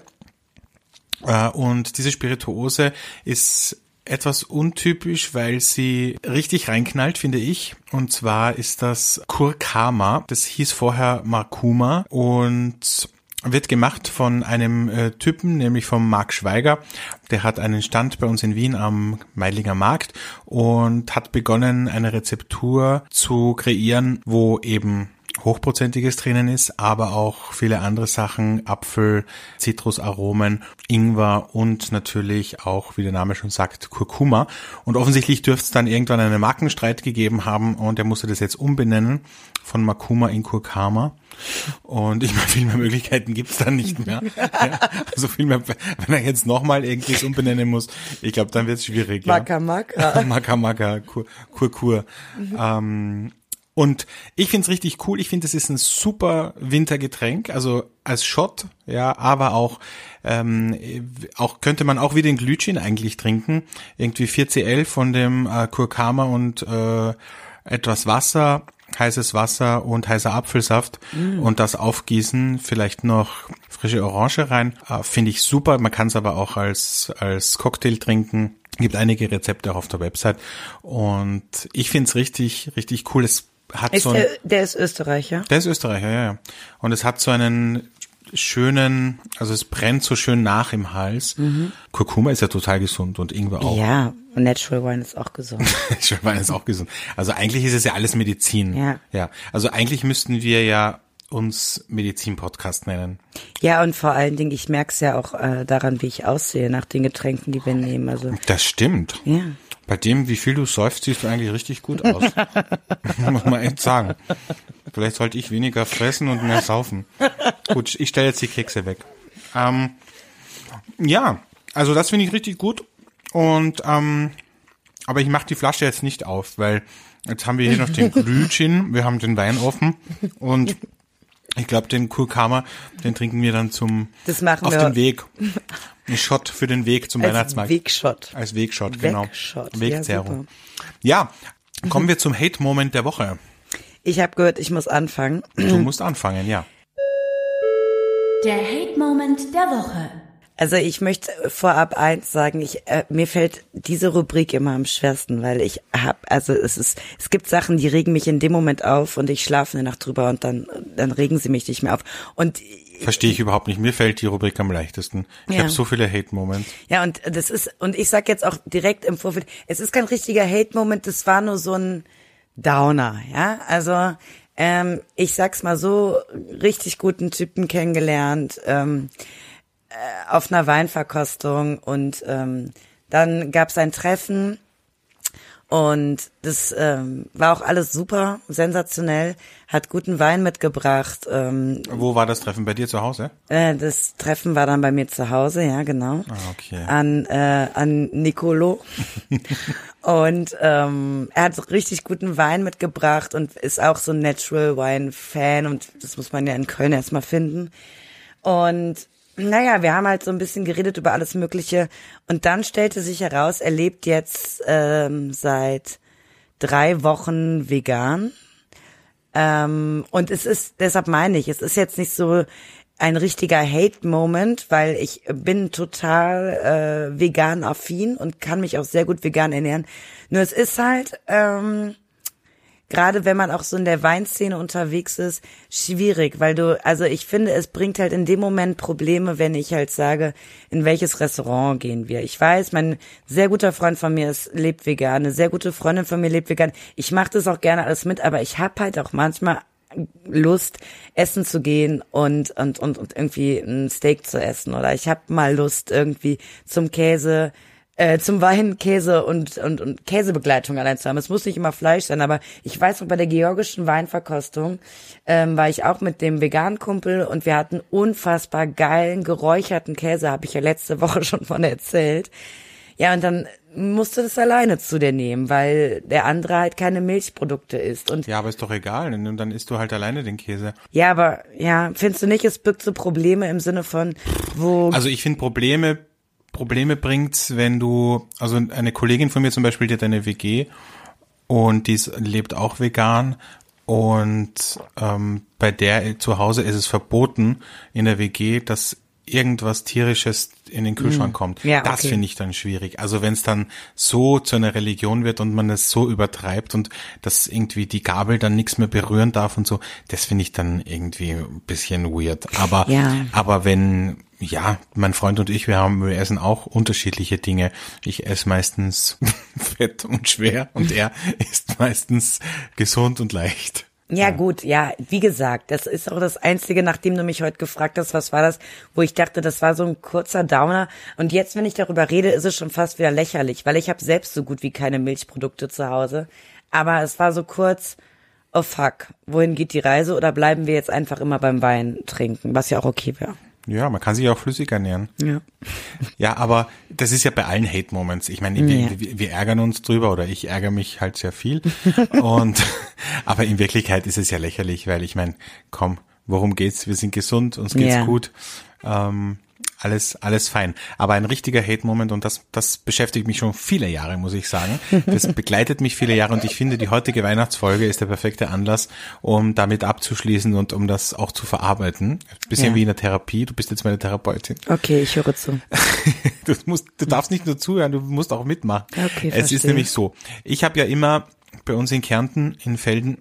Äh, und diese Spirituose ist etwas untypisch, weil sie richtig reinknallt, finde ich. Und zwar ist das Kurkama. Das hieß vorher Marcuma und wird gemacht von einem äh, Typen, nämlich vom Marc Schweiger. Der hat einen Stand bei uns in Wien am Meidlinger Markt und hat begonnen, eine Rezeptur zu kreieren, wo eben Hochprozentiges drinnen ist, aber auch viele andere Sachen, Apfel, Zitrusaromen, Ingwer und natürlich auch, wie der Name schon sagt, Kurkuma. Und offensichtlich dürfte es dann irgendwann einen Markenstreit gegeben haben und er musste das jetzt umbenennen von Marcuma in Kurkama. Und ich meine, viel mehr Möglichkeiten gibt's dann nicht mehr. Ja, also viel mehr, wenn er jetzt nochmal irgendwie es umbenennen muss, ich glaube, dann wird's schwierig. Maka Maka. Maka Maka, Kur, Kur, Kur. Mhm. Ähm, Und ich find's richtig cool. Ich finde, es ist ein super Wintergetränk, also als Shot, ja, aber auch ähm, auch könnte man auch wie den Glühwein eigentlich trinken. Irgendwie vier C L von dem äh, Kurkama und äh, etwas Wasser, heißes Wasser und heißer Apfelsaft mm. und das aufgießen, vielleicht noch frische Orange rein. Äh, finde ich super. Man kann es aber auch als als Cocktail trinken. Gibt einige Rezepte auch auf der Website und ich find's richtig, richtig cool. Es hat ist so ein, der, der ist Österreicher? Der ist Österreicher, ja, ja. Und es hat so einen schönen, also es brennt so schön nach im Hals. Mhm. Kurkuma ist ja total gesund und Ingwer auch. Ja, und Natural Wine ist auch gesund. Natural Wine ist auch gesund. Also eigentlich ist es ja alles Medizin. Ja. Ja. Also eigentlich müssten wir ja uns Medizin-Podcast nennen. Ja, und vor allen Dingen, ich merke es ja auch äh, daran, wie ich aussehe, nach den Getränken, die wir nehmen. Also das stimmt. Ja. Bei dem, wie viel du säufst, siehst du eigentlich richtig gut aus. Muss man echt sagen. Vielleicht sollte ich weniger fressen und mehr saufen. Gut, ich stelle jetzt die Kekse weg. Ähm, ja, also das finde ich richtig gut. Und ähm, aber ich mache die Flasche jetzt nicht auf, weil jetzt haben wir hier noch den Glühwein, wir haben den Wein offen und ich glaube, den Kurkama, den trinken wir dann zum das machen auf wir den Weg. Ein Shot für den Weg zum als Weihnachtsmarkt. Wegshot. Als Wegshot, genau. Wegshot. Wegzehrung. Ja, ja, kommen wir zum Hate-Moment der Woche. Ich habe gehört, ich muss anfangen. Du musst anfangen, ja. Der Hate-Moment der Woche. Also ich möchte vorab eins sagen, ich äh, mir fällt diese Rubrik immer am schwersten, weil ich hab, also es ist, es gibt Sachen, die regen mich in dem Moment auf und ich schlafe eine Nacht drüber und dann dann regen sie mich nicht mehr auf. Und verstehe ich überhaupt nicht. Mir fällt die Rubrik am leichtesten. Ich ja. habe so viele Hate-Moments. Ja, und das ist, und ich sag jetzt auch direkt im Vorfeld, es ist kein richtiger Hate-Moment, das war nur so ein Downer, ja. Also ähm, ich sag's mal so, richtig guten Typen kennengelernt, ähm, auf einer Weinverkostung und ähm, dann gab's ein Treffen Und das ähm, war auch alles super, sensationell, hat guten Wein mitgebracht. Ähm, Wo war das Treffen? Bei dir zu Hause? äh, das Treffen war dann bei mir zu Hause, ja genau, Ah, okay. an äh, an Nicolo. Und ähm, er hat richtig guten Wein mitgebracht und ist auch so ein Natural Wine Fan und das muss man ja in Köln erstmal finden. Und naja, wir haben halt so ein bisschen geredet über alles Mögliche und dann stellte sich heraus, er lebt jetzt ähm, seit drei Wochen vegan. Ähm, und es ist, deshalb meine ich, es ist jetzt nicht so ein richtiger Hate-Moment, weil ich bin total äh, vegan affin und kann mich auch sehr gut vegan ernähren. Nur es ist halt, ähm, gerade wenn man auch so in der Weinszene unterwegs ist, schwierig, weil du, also ich finde, es bringt halt in dem Moment Probleme, wenn ich halt sage, in welches Restaurant gehen wir. Ich weiß, mein sehr guter Freund von mir ist, lebt vegan, eine sehr gute Freundin von mir lebt vegan. Ich mache das auch gerne alles mit, aber ich habe halt auch manchmal Lust, essen zu gehen und und und und irgendwie ein Steak zu essen oder ich habe mal Lust irgendwie zum Käse, äh, zum Wein Käse und und und Käsebegleitung allein zu haben. Es muss nicht immer Fleisch sein, aber ich weiß noch, bei der georgischen Weinverkostung ähm, war ich auch mit dem veganen Kumpel und wir hatten unfassbar geilen geräucherten Käse, habe ich ja letzte Woche schon von erzählt. Ja, und dann musst du das alleine zu dir nehmen, weil der andere halt keine Milchprodukte isst. Und Ja, aber ist doch egal, denn dann isst du halt alleine den Käse. ja, aber ja, findest du nicht, es birgt so Probleme im Sinne von, wo... Also ich finde Probleme, Probleme bringt's, wenn du, also eine Kollegin von mir zum Beispiel, die hat eine W G und die ist, lebt auch vegan und ähm, bei der zu Hause ist es verboten in der W G, dass irgendwas Tierisches in den Kühlschrank kommt. Ja, das okay. finde ich dann schwierig. Also wenn es dann so zu einer Religion wird und man es so übertreibt und dass irgendwie die Gabel dann nichts mehr berühren darf und so, das finde ich dann irgendwie ein bisschen weird. Aber Ja. aber wenn, ja, mein Freund und ich, wir haben, wir essen auch unterschiedliche Dinge. Ich esse meistens fett und schwer und er isst meistens gesund und leicht. Ja, gut, ja, wie gesagt, das ist auch das Einzige, nachdem du mich heute gefragt hast, was war das, wo ich dachte, das war so ein kurzer Downer. Und jetzt, wenn ich darüber rede, ist es schon fast wieder lächerlich, weil ich habe selbst so gut wie keine Milchprodukte zu Hause. Aber es war so kurz, oh fuck, wohin geht die Reise? Oder bleiben wir jetzt einfach immer beim Wein trinken, was ja auch okay wäre. Ja, man kann sich auch flüssig ernähren. Ja. Ja, aber das ist ja bei allen Hate-Moments. Ich meine, wir, Ja. wir, wir ärgern uns drüber oder ich ärgere mich halt sehr viel. Und aber in Wirklichkeit ist es ja lächerlich, weil ich meine, komm, worum geht's? Wir sind gesund, uns geht's Ja. gut. Ähm, alles, alles fein. Aber ein richtiger Hate-Moment, und das, das beschäftigt mich schon viele Jahre, muss ich sagen. Das begleitet mich viele Jahre und ich finde, die heutige Weihnachtsfolge ist der perfekte Anlass, um damit abzuschließen und um das auch zu verarbeiten. Ein bisschen Ja. wie in der Therapie. Du bist jetzt meine Therapeutin. Okay, ich höre zu. Du musst, du darfst nicht nur zuhören, du musst auch mitmachen. Okay, es ist verstehe. nämlich so. Ich habe ja immer bei uns in Kärnten, in Velden,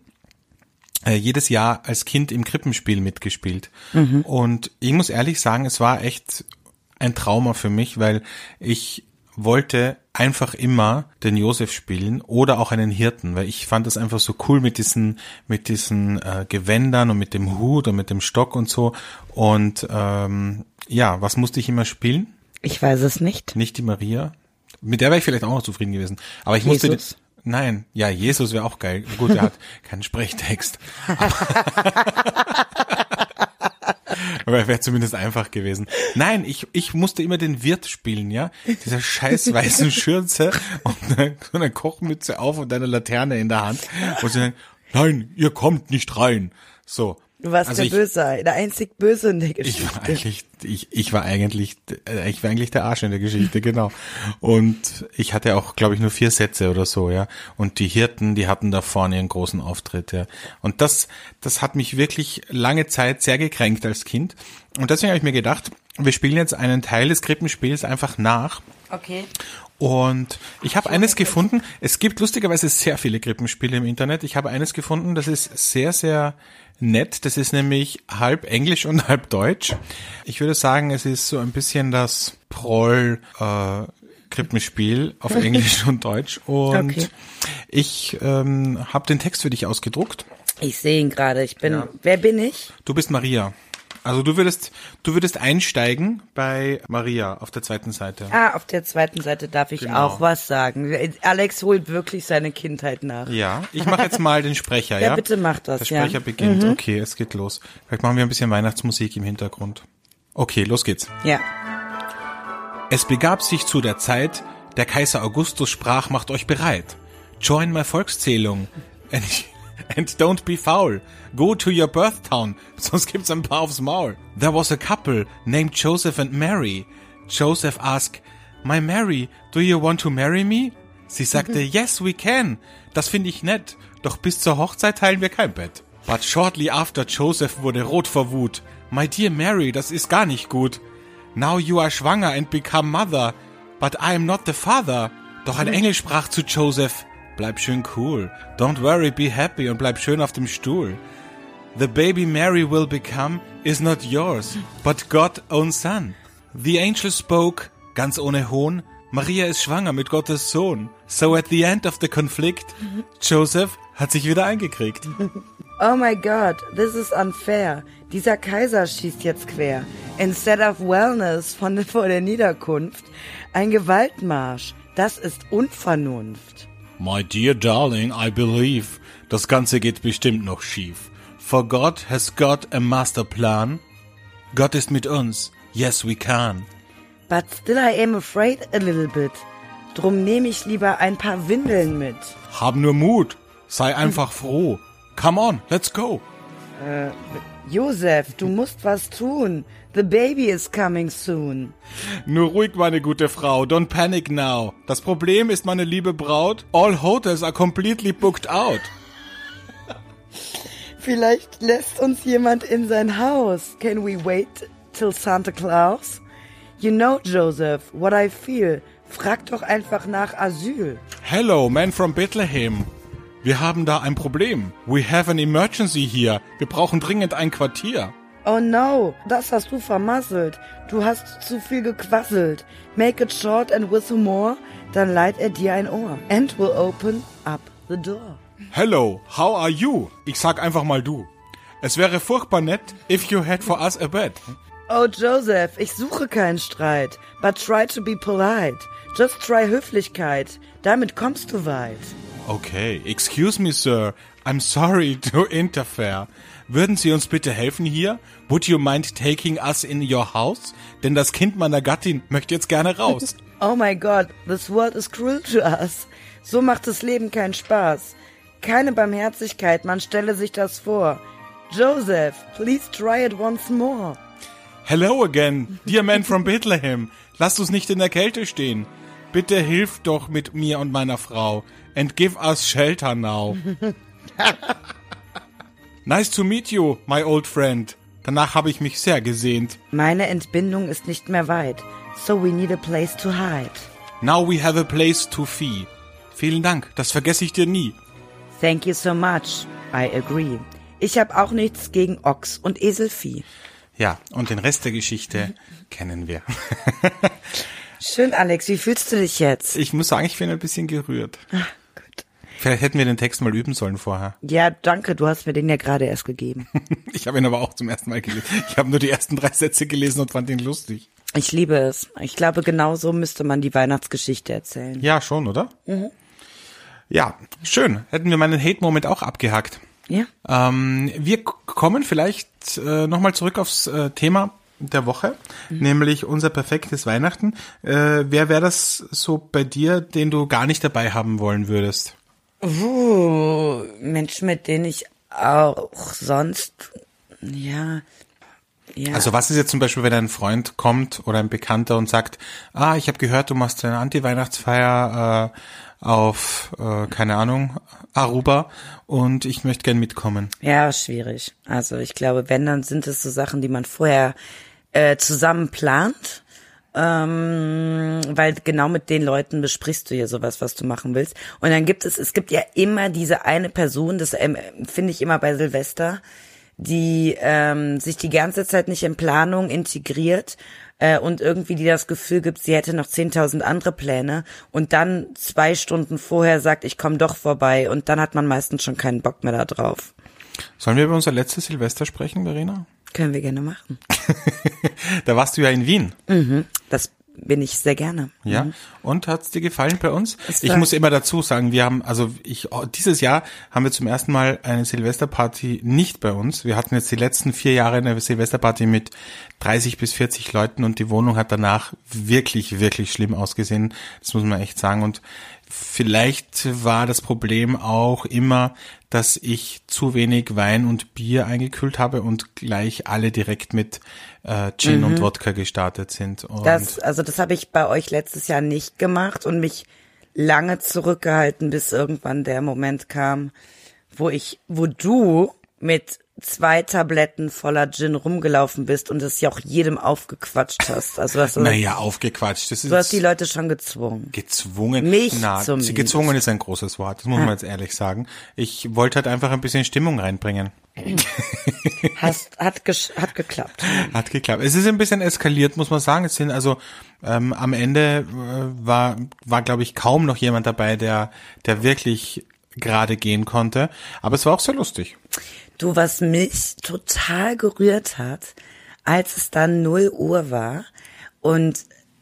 äh, jedes Jahr als Kind im Krippenspiel mitgespielt. Mhm. Und ich muss ehrlich sagen, es war echt ein Trauma für mich, weil ich wollte einfach immer den Josef spielen oder auch einen Hirten, weil ich fand das einfach so cool mit diesen mit diesen äh, Gewändern und mit dem Hut und mit dem Stock und so. Und ähm, ja, was musste ich immer spielen? Ich weiß es nicht. Nicht die Maria. Mit der wäre ich vielleicht auch noch zufrieden gewesen. Aber ich musste... Jesus? Nein, ja, Jesus wäre auch geil. Gut, er hat keinen Sprechtext. Aber wäre zumindest einfach gewesen. Nein, ich ich musste immer den Wirt spielen, ja. Dieser scheiß weißen Schürze und eine, so eine Kochmütze auf und eine Laterne in der Hand. Und sie sagen, nein, ihr kommt nicht rein. So. Du warst Also der ich, Böse, der einzig Böse in der Geschichte. ich war eigentlich, ich, ich war eigentlich, äh, ich war eigentlich der Arsch in der Geschichte, genau. Und ich hatte auch, glaube ich, nur vier Sätze oder so, ja. Und die Hirten, die hatten da vorne ihren großen Auftritt, ja. Und das, das hat mich wirklich lange Zeit sehr gekränkt als Kind. Und deswegen habe ich mir gedacht, wir spielen jetzt einen Teil des Krippenspiels einfach nach. Okay. Und ich habe eines gefunden, es gibt lustigerweise sehr viele Krippenspiele im Internet. Ich habe eines gefunden, das ist sehr, sehr nett. Das ist nämlich halb Englisch und halb Deutsch. Ich würde sagen, es ist so ein bisschen das Proll äh, Krippenspiel auf Englisch und Deutsch. Und Okay. ich ähm, habe den Text für dich ausgedruckt. Ich sehe ihn gerade. Ich bin, Ja. wer bin ich? Du bist Maria. Also du würdest, du würdest einsteigen bei Maria auf der zweiten Seite. Ah, auf der zweiten Seite darf ich Genau. auch was sagen. Alex holt wirklich seine Kindheit nach. Ja, ich mache jetzt mal den Sprecher, ja? Ja, bitte mach das, Der Sprecher ja. beginnt. Mhm. Okay, es geht los. Vielleicht machen wir ein bisschen Weihnachtsmusik im Hintergrund. Okay, los geht's. Ja. Es begab sich zu der Zeit, der Kaiser Augustus sprach, macht euch bereit. Join my Volkszählung. And, and don't be foul. Go to your birth town, sonst gibt's ein paar aufs Maul. There was a couple named Joseph and Mary. Joseph asked, My Mary, do you want to marry me? Sie sagte, yes, we can. Das finde ich nett. Doch bis zur Hochzeit teilen wir kein Bett. But shortly after, Joseph wurde rot vor Wut. My dear Mary, das ist gar nicht gut. Now you are schwanger and become mother. But I am not the father. Doch ein Engel sprach zu Joseph, bleib schön cool. Don't worry, be happy und bleib schön auf dem Stuhl. The baby Mary will become is not yours, but God's own son. The angel spoke, ganz ohne Hohn, Maria ist schwanger mit Gottes Sohn. So at the end of the conflict, Joseph hat sich wieder eingekriegt. Oh my God, this is unfair. Dieser Kaiser schießt jetzt quer. Instead of wellness von der, vor der Niederkunft, ein Gewaltmarsch. Das ist Unvernunft. My dear darling, I believe, das Ganze geht bestimmt noch schief. For God has got a master plan. Gott ist mit uns, yes we can. But still I am afraid a little bit. Drum nehme ich lieber ein paar Windeln mit. Hab nur Mut, sei einfach froh. Come on, let's go. Äh, Joseph, du musst was tun. The baby is coming soon. Nur ruhig, meine gute Frau, don't panic now. Das Problem ist, meine liebe Braut, all hotels are completely booked out. Vielleicht lässt uns jemand in sein Haus. Can we wait till Santa Claus? You know, Joseph, what I feel. Frag doch einfach nach Asyl. Hello, man from Bethlehem. Wir haben da ein Problem. We have an emergency here. Wir brauchen dringend ein Quartier. Oh no, das hast du vermasselt. Du hast zu viel gequasselt. Make it short and with humor, dann leiht er dir ein Ohr. And will open up the door. Hello, how are you? Ich sag einfach mal du. Es wäre furchtbar nett, if you had for us a bed. Oh Joseph, ich suche keinen Streit, but try to be polite. Just try Höflichkeit, damit kommst du weit. Okay, excuse me, sir. I'm sorry to interfere. Würden Sie uns bitte helfen hier? Would you mind taking us in your house? Denn das Kind meiner Gattin möchte jetzt gerne raus. Oh my God, this world is cruel to us. So macht das Leben keinen Spaß. Keine Barmherzigkeit, man stelle sich das vor. Joseph, please try it once more. Hello again, dear man from Bethlehem. Lasst uns nicht in der Kälte stehen. Bitte hilf doch mit mir und meiner Frau. And give us shelter now. Nice to meet you, my old friend. Danach habe ich mich sehr gesehnt. Meine Entbindung ist nicht mehr weit. So we need a place to hide. Now we have a place to fee. Vielen Dank, das vergesse ich dir nie. Thank you so much. I agree. Ich habe auch nichts gegen Ochs und Eselvieh. Ja, und den Rest der Geschichte kennen wir. Schön, Alex. Wie fühlst du dich jetzt? Ich muss sagen, ich bin ein bisschen gerührt. Ach, gut. Vielleicht hätten wir den Text mal üben sollen vorher. Ja, danke. Du hast mir den ja gerade erst gegeben. Ich habe ihn aber auch zum ersten Mal gelesen. Ich habe nur die ersten drei Sätze gelesen und fand ihn lustig. Ich liebe es. Ich glaube, genau so müsste man die Weihnachtsgeschichte erzählen. Ja, schon, oder? Mhm. Ja, schön. Hätten wir meinen Hate-Moment auch abgehakt. Ja. Ähm, wir kommen vielleicht äh, nochmal zurück aufs äh, Thema der Woche, mhm. nämlich unser perfektes Weihnachten. Äh, wer wäre das so bei dir, den du gar nicht dabei haben wollen würdest? Uh, Menschen, mit denen ich auch sonst, ja, ja. Also was ist jetzt zum Beispiel, wenn ein Freund kommt oder ein Bekannter und sagt, ah, ich habe gehört, du machst eine Anti-Weihnachtsfeier äh, auf, äh, keine Ahnung, Aruba und ich möchte gern mitkommen. Ja, schwierig. Also ich glaube, wenn, dann sind es so Sachen, die man vorher äh, zusammen plant, ähm, weil genau mit den Leuten besprichst du ja sowas, was du machen willst. Und dann gibt es, es gibt ja immer diese eine Person, das ähm, finde ich immer bei Silvester, die ähm, sich die ganze Zeit nicht in Planung integriert äh, und irgendwie die das Gefühl gibt, sie hätte noch zehntausend andere Pläne und dann zwei Stunden vorher sagt, ich komme doch vorbei und dann hat man meistens schon keinen Bock mehr da drauf. Sollen wir über unser letztes Silvester sprechen, Verena? Können wir gerne machen. Da warst du ja in Wien. Mhm, das bin ich sehr gerne. Ja. Mhm. Und hat's dir gefallen bei uns? Es Ich war- muss immer dazu sagen, wir haben, also ich, oh, dieses Jahr haben wir zum ersten Mal eine Silvesterparty nicht bei uns. Wir hatten jetzt die letzten vier Jahre eine Silvesterparty mit dreißig bis vierzig Leuten und die Wohnung hat danach wirklich, wirklich schlimm ausgesehen. Das muss man echt sagen. Und vielleicht war das Problem auch immer, dass ich zu wenig Wein und Bier eingekühlt habe und gleich alle direkt mit äh, Gin Mhm. und Wodka gestartet sind. Und Das, also das habe ich bei euch letztes Jahr nicht gemacht und mich lange zurückgehalten, bis irgendwann der Moment kam, wo ich, wo du mit zwei Tabletten voller Gin rumgelaufen bist und es ja auch jedem aufgequatscht hast. Also das, naja, aufgequatscht. Das ist du hast die Leute schon gezwungen. gezwungen. Mich Na, zumindest. gezwungen ist ein großes Wort. Das muss man jetzt ehrlich sagen. Ich wollte halt einfach ein bisschen Stimmung reinbringen. Hast, hat, gesch- hat geklappt. Hat geklappt. Es ist ein bisschen eskaliert, muss man sagen. Es sind also ähm, am Ende äh, war war glaube ich kaum noch jemand dabei, der der wirklich gerade gehen konnte. Aber es war auch sehr lustig. Du, was mich total gerührt hat, als es dann null Uhr war und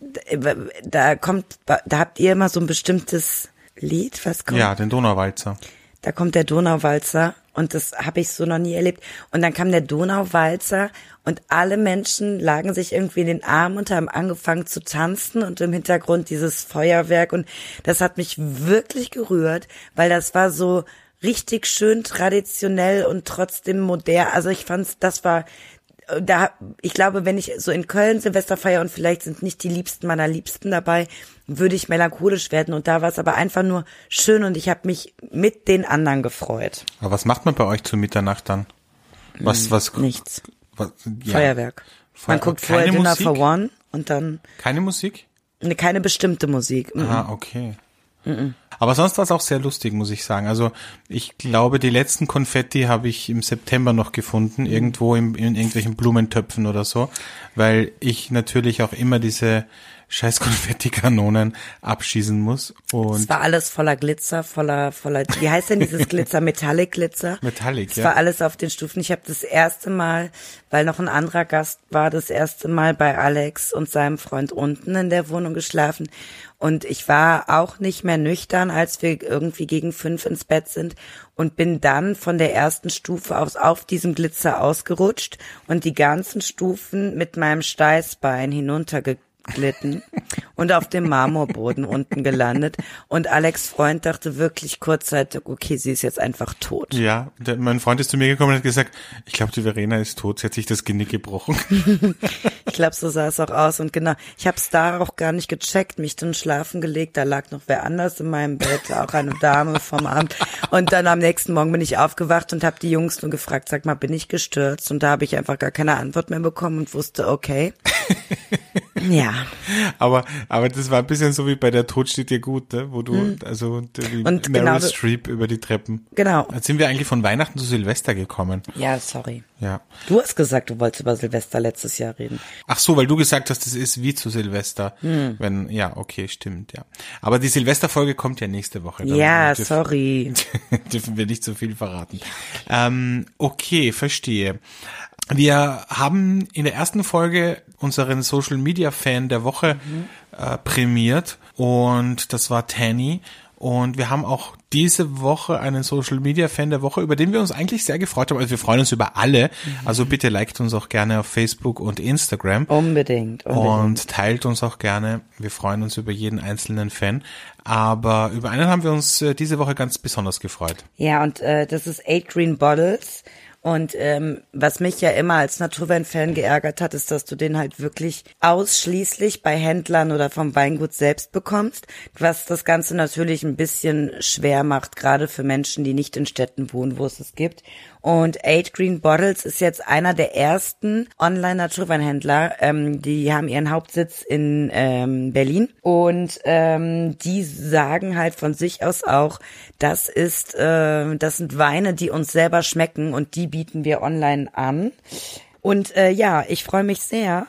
da kommt, da habt ihr immer so ein bestimmtes Lied, was kommt? Ja, den Donauwalzer. Da kommt der Donauwalzer und das habe ich so noch nie erlebt. Und dann kam der Donauwalzer und alle Menschen lagen sich irgendwie in den Armen und haben angefangen zu tanzen und im Hintergrund dieses Feuerwerk und das hat mich wirklich gerührt, weil das war so richtig schön traditionell und trotzdem modern. Also ich fand's, das war, da, ich glaube, wenn ich so in Köln Silvester feiere und vielleicht sind nicht die Liebsten meiner Liebsten dabei, würde ich melancholisch werden. Und da war es aber einfach nur schön und ich habe mich mit den anderen gefreut. Aber was macht man bei euch zu Mitternacht dann? Was, was? Nichts. Was, ja. Feuerwerk. Man Feuer- guckt keine vorher Dinner Musik? for One und dann Keine Musik? ne, keine bestimmte Musik. Mhm. Ah, okay. Aber sonst war es auch sehr lustig, muss ich sagen. Also ich glaube, die letzten Konfetti habe ich im September noch gefunden, irgendwo im, in irgendwelchen Blumentöpfen oder so, weil ich natürlich auch immer diese scheiß Konfettikanonen abschießen muss. Es Und war alles voller Glitzer, voller, voller, wie heißt denn dieses Glitzer? Metallic Glitzer? Metallic, Es ja. war alles auf den Stufen. Ich habe das erste Mal, weil noch ein anderer Gast war, das erste Mal bei Alex und seinem Freund unten in der Wohnung geschlafen. Und ich war auch nicht mehr nüchtern, als wir irgendwie gegen fünf ins Bett sind und bin dann von der ersten Stufe aus auf diesem Glitzer ausgerutscht und die ganzen Stufen mit meinem Steißbein hinuntergeglitten und auf dem Marmorboden unten gelandet. Und Alex' Freund dachte wirklich kurzzeitig, okay, sie ist jetzt einfach tot. ja, der, mein Freund ist zu mir gekommen und hat gesagt, ich glaube, die Verena ist tot, sie hat sich das Genick gebrochen. Ich glaube, so sah es auch aus. Und genau, ich habe es da auch gar nicht gecheckt, mich dann schlafen gelegt. Da lag noch wer anders in meinem Bett, auch eine Dame vom Abend. Und dann am nächsten Morgen bin ich aufgewacht und habe die Jungs nur gefragt, sag mal, bin ich gestürzt? Und da habe ich einfach gar keine Antwort mehr bekommen und wusste, okay. Ja. Aber, aber das war ein bisschen so wie bei Der Tod steht dir gut, ne? Wo du, also die Und Meryl genau das- Streep über die Treppen. Genau. Jetzt sind wir eigentlich von Weihnachten zu Silvester gekommen. Ja, sorry. Ja. Du hast gesagt, du wolltest über Silvester letztes Jahr reden. Ach so, weil du gesagt hast, das ist wie zu Silvester. Hm. Wenn, ja, okay, stimmt, ja. Aber die Silvesterfolge kommt ja nächste Woche. Dann Ja, dürfen, sorry. dürfen wir nicht so viel verraten. Ähm, okay, verstehe. Wir haben in der ersten Folge unseren Social Media Fan der Woche Mhm. äh, prämiert und das war Tanny. Und wir haben auch diese Woche einen Social Media Fan der Woche, über den wir uns eigentlich sehr gefreut haben. Also wir freuen uns über alle. Mhm. Also bitte liked uns auch gerne auf Facebook und Instagram. Unbedingt, unbedingt. Und teilt uns auch gerne. Wir freuen uns über jeden einzelnen Fan. Aber über einen haben wir uns äh, diese Woche ganz besonders gefreut. Ja, und äh, das ist Eight Green Bottles. Und ähm, was mich ja immer als Naturwein-Fan geärgert hat, ist, dass du den halt wirklich ausschließlich bei Händlern oder vom Weingut selbst bekommst, was das Ganze natürlich ein bisschen schwer macht, gerade für Menschen, die nicht in Städten wohnen, wo es es gibt. Und Eight Green Bottles ist jetzt einer der ersten Online-Naturweinhändler. Ähm, die haben ihren Hauptsitz in ähm, Berlin und ähm, die sagen halt von sich aus auch, das ist, äh, das sind Weine, die uns selber schmecken und die bieten wir online an. Und äh, ja, ich freue mich sehr,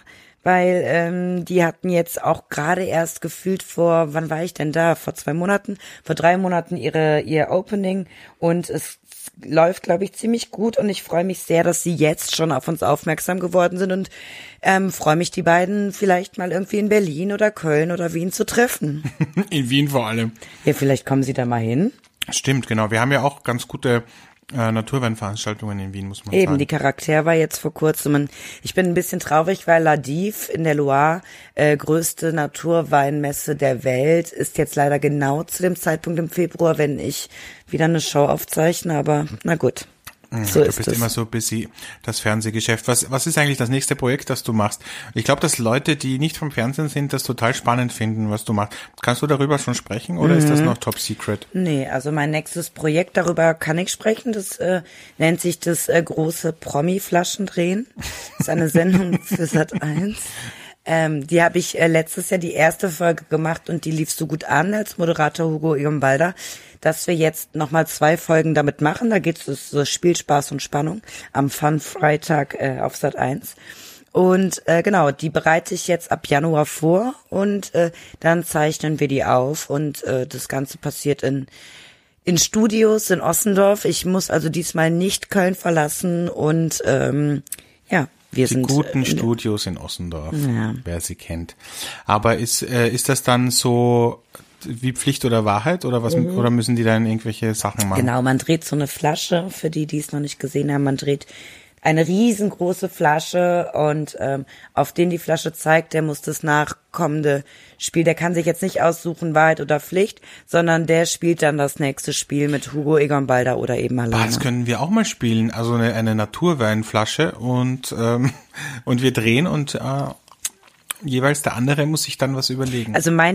weil ähm, die hatten jetzt auch gerade erst gefühlt vor, wann war ich denn da? Vor zwei Monaten, vor drei Monaten ihre ihr Opening und es läuft, glaube ich, ziemlich gut und ich freue mich sehr, dass sie jetzt schon auf uns aufmerksam geworden sind und ähm, freue mich, die beiden vielleicht mal irgendwie in Berlin oder Köln oder Wien zu treffen. In Wien vor allem. Ja, vielleicht kommen sie da mal hin. Stimmt, genau. Wir haben ja auch ganz gute äh, Naturweinveranstaltungen in Wien, muss man Eben, sagen. die Charakter war jetzt vor kurzem. Und ich bin ein bisschen traurig, weil La Dive in der Loire, äh, größte Naturweinmesse der Welt, ist jetzt leider genau zu dem Zeitpunkt im Februar, wenn ich wieder eine Show aufzeichne. Aber na gut. So du ist bist es. immer so busy, das Fernsehgeschäft. Was, was ist eigentlich das nächste Projekt, das du machst? Ich glaube, dass Leute, die nicht vom Fernsehen sind, das total spannend finden, was du machst. Kannst du darüber schon sprechen oder mhm. ist das noch top secret? Nee, also mein nächstes Projekt, darüber kann ich sprechen, das äh, nennt sich das äh, große Promi-Flaschendrehen. Das ist eine Sendung für Sat eins. Ähm, die habe ich äh, letztes Jahr die erste Folge gemacht und die lief so gut an als Moderator Hugo Egon Balder, dass wir jetzt nochmal zwei Folgen damit machen. Da geht es so Spiel, Spaß und Spannung am Fun-Freitag äh, auf Sat eins. Und äh, genau, die bereite ich jetzt ab Januar vor und äh, dann zeichnen wir die auf und äh, das Ganze passiert in in Studios in Ossendorf. Ich muss also diesmal nicht Köln verlassen und ähm, ja, wir die sind guten äh, Studios in Ossendorf, ja. Wer sie kennt. Aber ist äh, ist das dann so wie Pflicht oder Wahrheit oder was mhm. oder müssen die dann irgendwelche Sachen machen? Genau, man dreht so eine Flasche, für die, die es noch nicht gesehen haben, man dreht eine riesengroße Flasche und ähm, auf den die Flasche zeigt, der muss das nachkommende Spiel, der kann sich jetzt nicht aussuchen, Wahrheit oder Pflicht, sondern der spielt dann das nächste Spiel mit Hugo Egon Balder oder eben alleine. Das können wir auch mal spielen, also eine, eine Naturweinflasche und ähm, und wir drehen und äh, jeweils der andere muss sich dann was überlegen. Also mein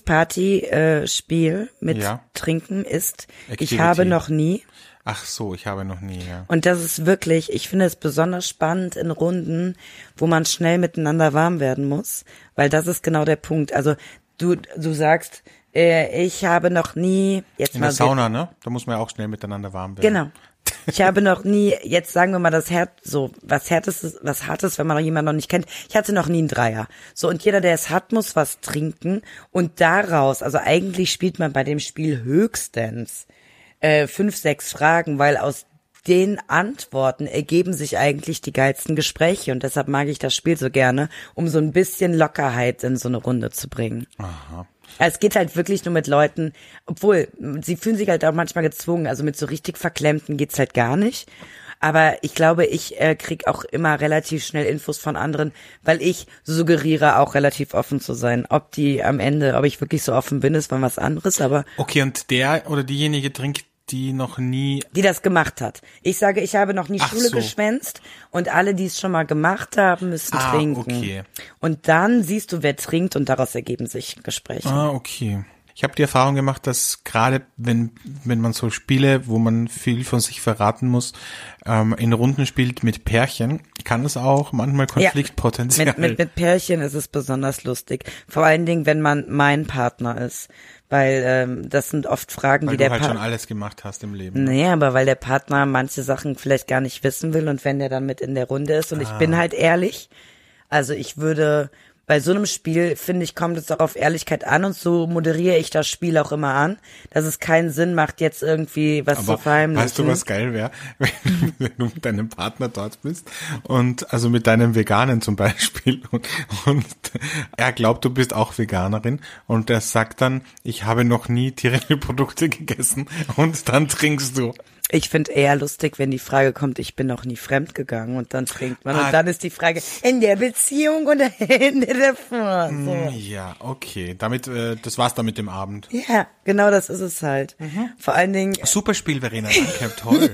Lieblingsparty-Spiel äh, mit ja. Trinken ist, Activity. Ich habe noch nie. Ach so, ich habe noch nie, ja. Und das ist wirklich, ich finde es besonders spannend in Runden, wo man schnell miteinander warm werden muss, weil das ist genau der Punkt. Also du du sagst, äh, ich habe noch nie jetzt in mal der Sauna, ne? Da muss man ja auch schnell miteinander warm werden. Genau. Ich habe noch nie, jetzt sagen wir mal das Herz, so was Härtes, was Hartes, wenn man noch jemanden noch nicht kennt. Ich hatte noch nie einen Dreier. So, und jeder, der es hat, muss was trinken und daraus, also eigentlich spielt man bei dem Spiel höchstens äh, fünf, sechs Fragen, weil aus den Antworten ergeben sich eigentlich die geilsten Gespräche und deshalb mag ich das Spiel so gerne, um so ein bisschen Lockerheit in so eine Runde zu bringen. Aha. Es geht halt wirklich nur mit Leuten, obwohl, sie fühlen sich halt auch manchmal gezwungen, also mit so richtig Verklemmten geht's halt gar nicht. Aber ich glaube, ich äh, krieg auch immer relativ schnell Infos von anderen, weil ich suggeriere auch relativ offen zu sein. Ob die am Ende, ob ich wirklich so offen bin, ist mal was anderes, aber... Okay, und der oder diejenige trinkt die noch nie... Die das gemacht hat. Ich sage, ich habe noch nie Ach Schule so. geschwänzt und alle, die es schon mal gemacht haben, müssen Ah, trinken. okay. Und dann siehst du, wer trinkt und daraus ergeben sich Gespräche. Ah, okay. Ich habe die Erfahrung gemacht, dass gerade wenn wenn man so Spiele, wo man viel von sich verraten muss, ähm, in Runden spielt mit Pärchen, kann es auch manchmal Konfliktpotenzial. Ja, mit, mit, mit Pärchen ist es besonders lustig. Vor allen Dingen, wenn man mein Partner ist. Weil ähm, das sind oft Fragen, weil die der du halt Partner... schon alles gemacht hast im Leben. Nee, aber weil der Partner manche Sachen vielleicht gar nicht wissen will und wenn der dann mit in der Runde ist und ah. ich bin halt ehrlich, also ich würde... Bei so einem Spiel, finde ich, kommt es auch auf Ehrlichkeit an und so moderiere ich das Spiel auch immer an, dass es keinen Sinn macht, jetzt irgendwie was Aber zu verheimlichen. Weißt du, was geil wäre, wenn, wenn du mit deinem Partner dort bist und also mit deinem Veganen zum Beispiel und, und er glaubt, du bist auch Veganerin und er sagt dann, ich habe noch nie tierische Produkte gegessen und dann trinkst du. Ich finde eher lustig, wenn die Frage kommt, ich bin noch nie fremd gegangen und dann trinkt man. Ah, und dann ist die Frage, in der Beziehung oder in der davor? So. Ja, okay. Damit, äh, das war's dann mit dem Abend. Ja, genau das ist es halt. Mhm. Vor allen Dingen. Super Spiel, Verena, danke, toll.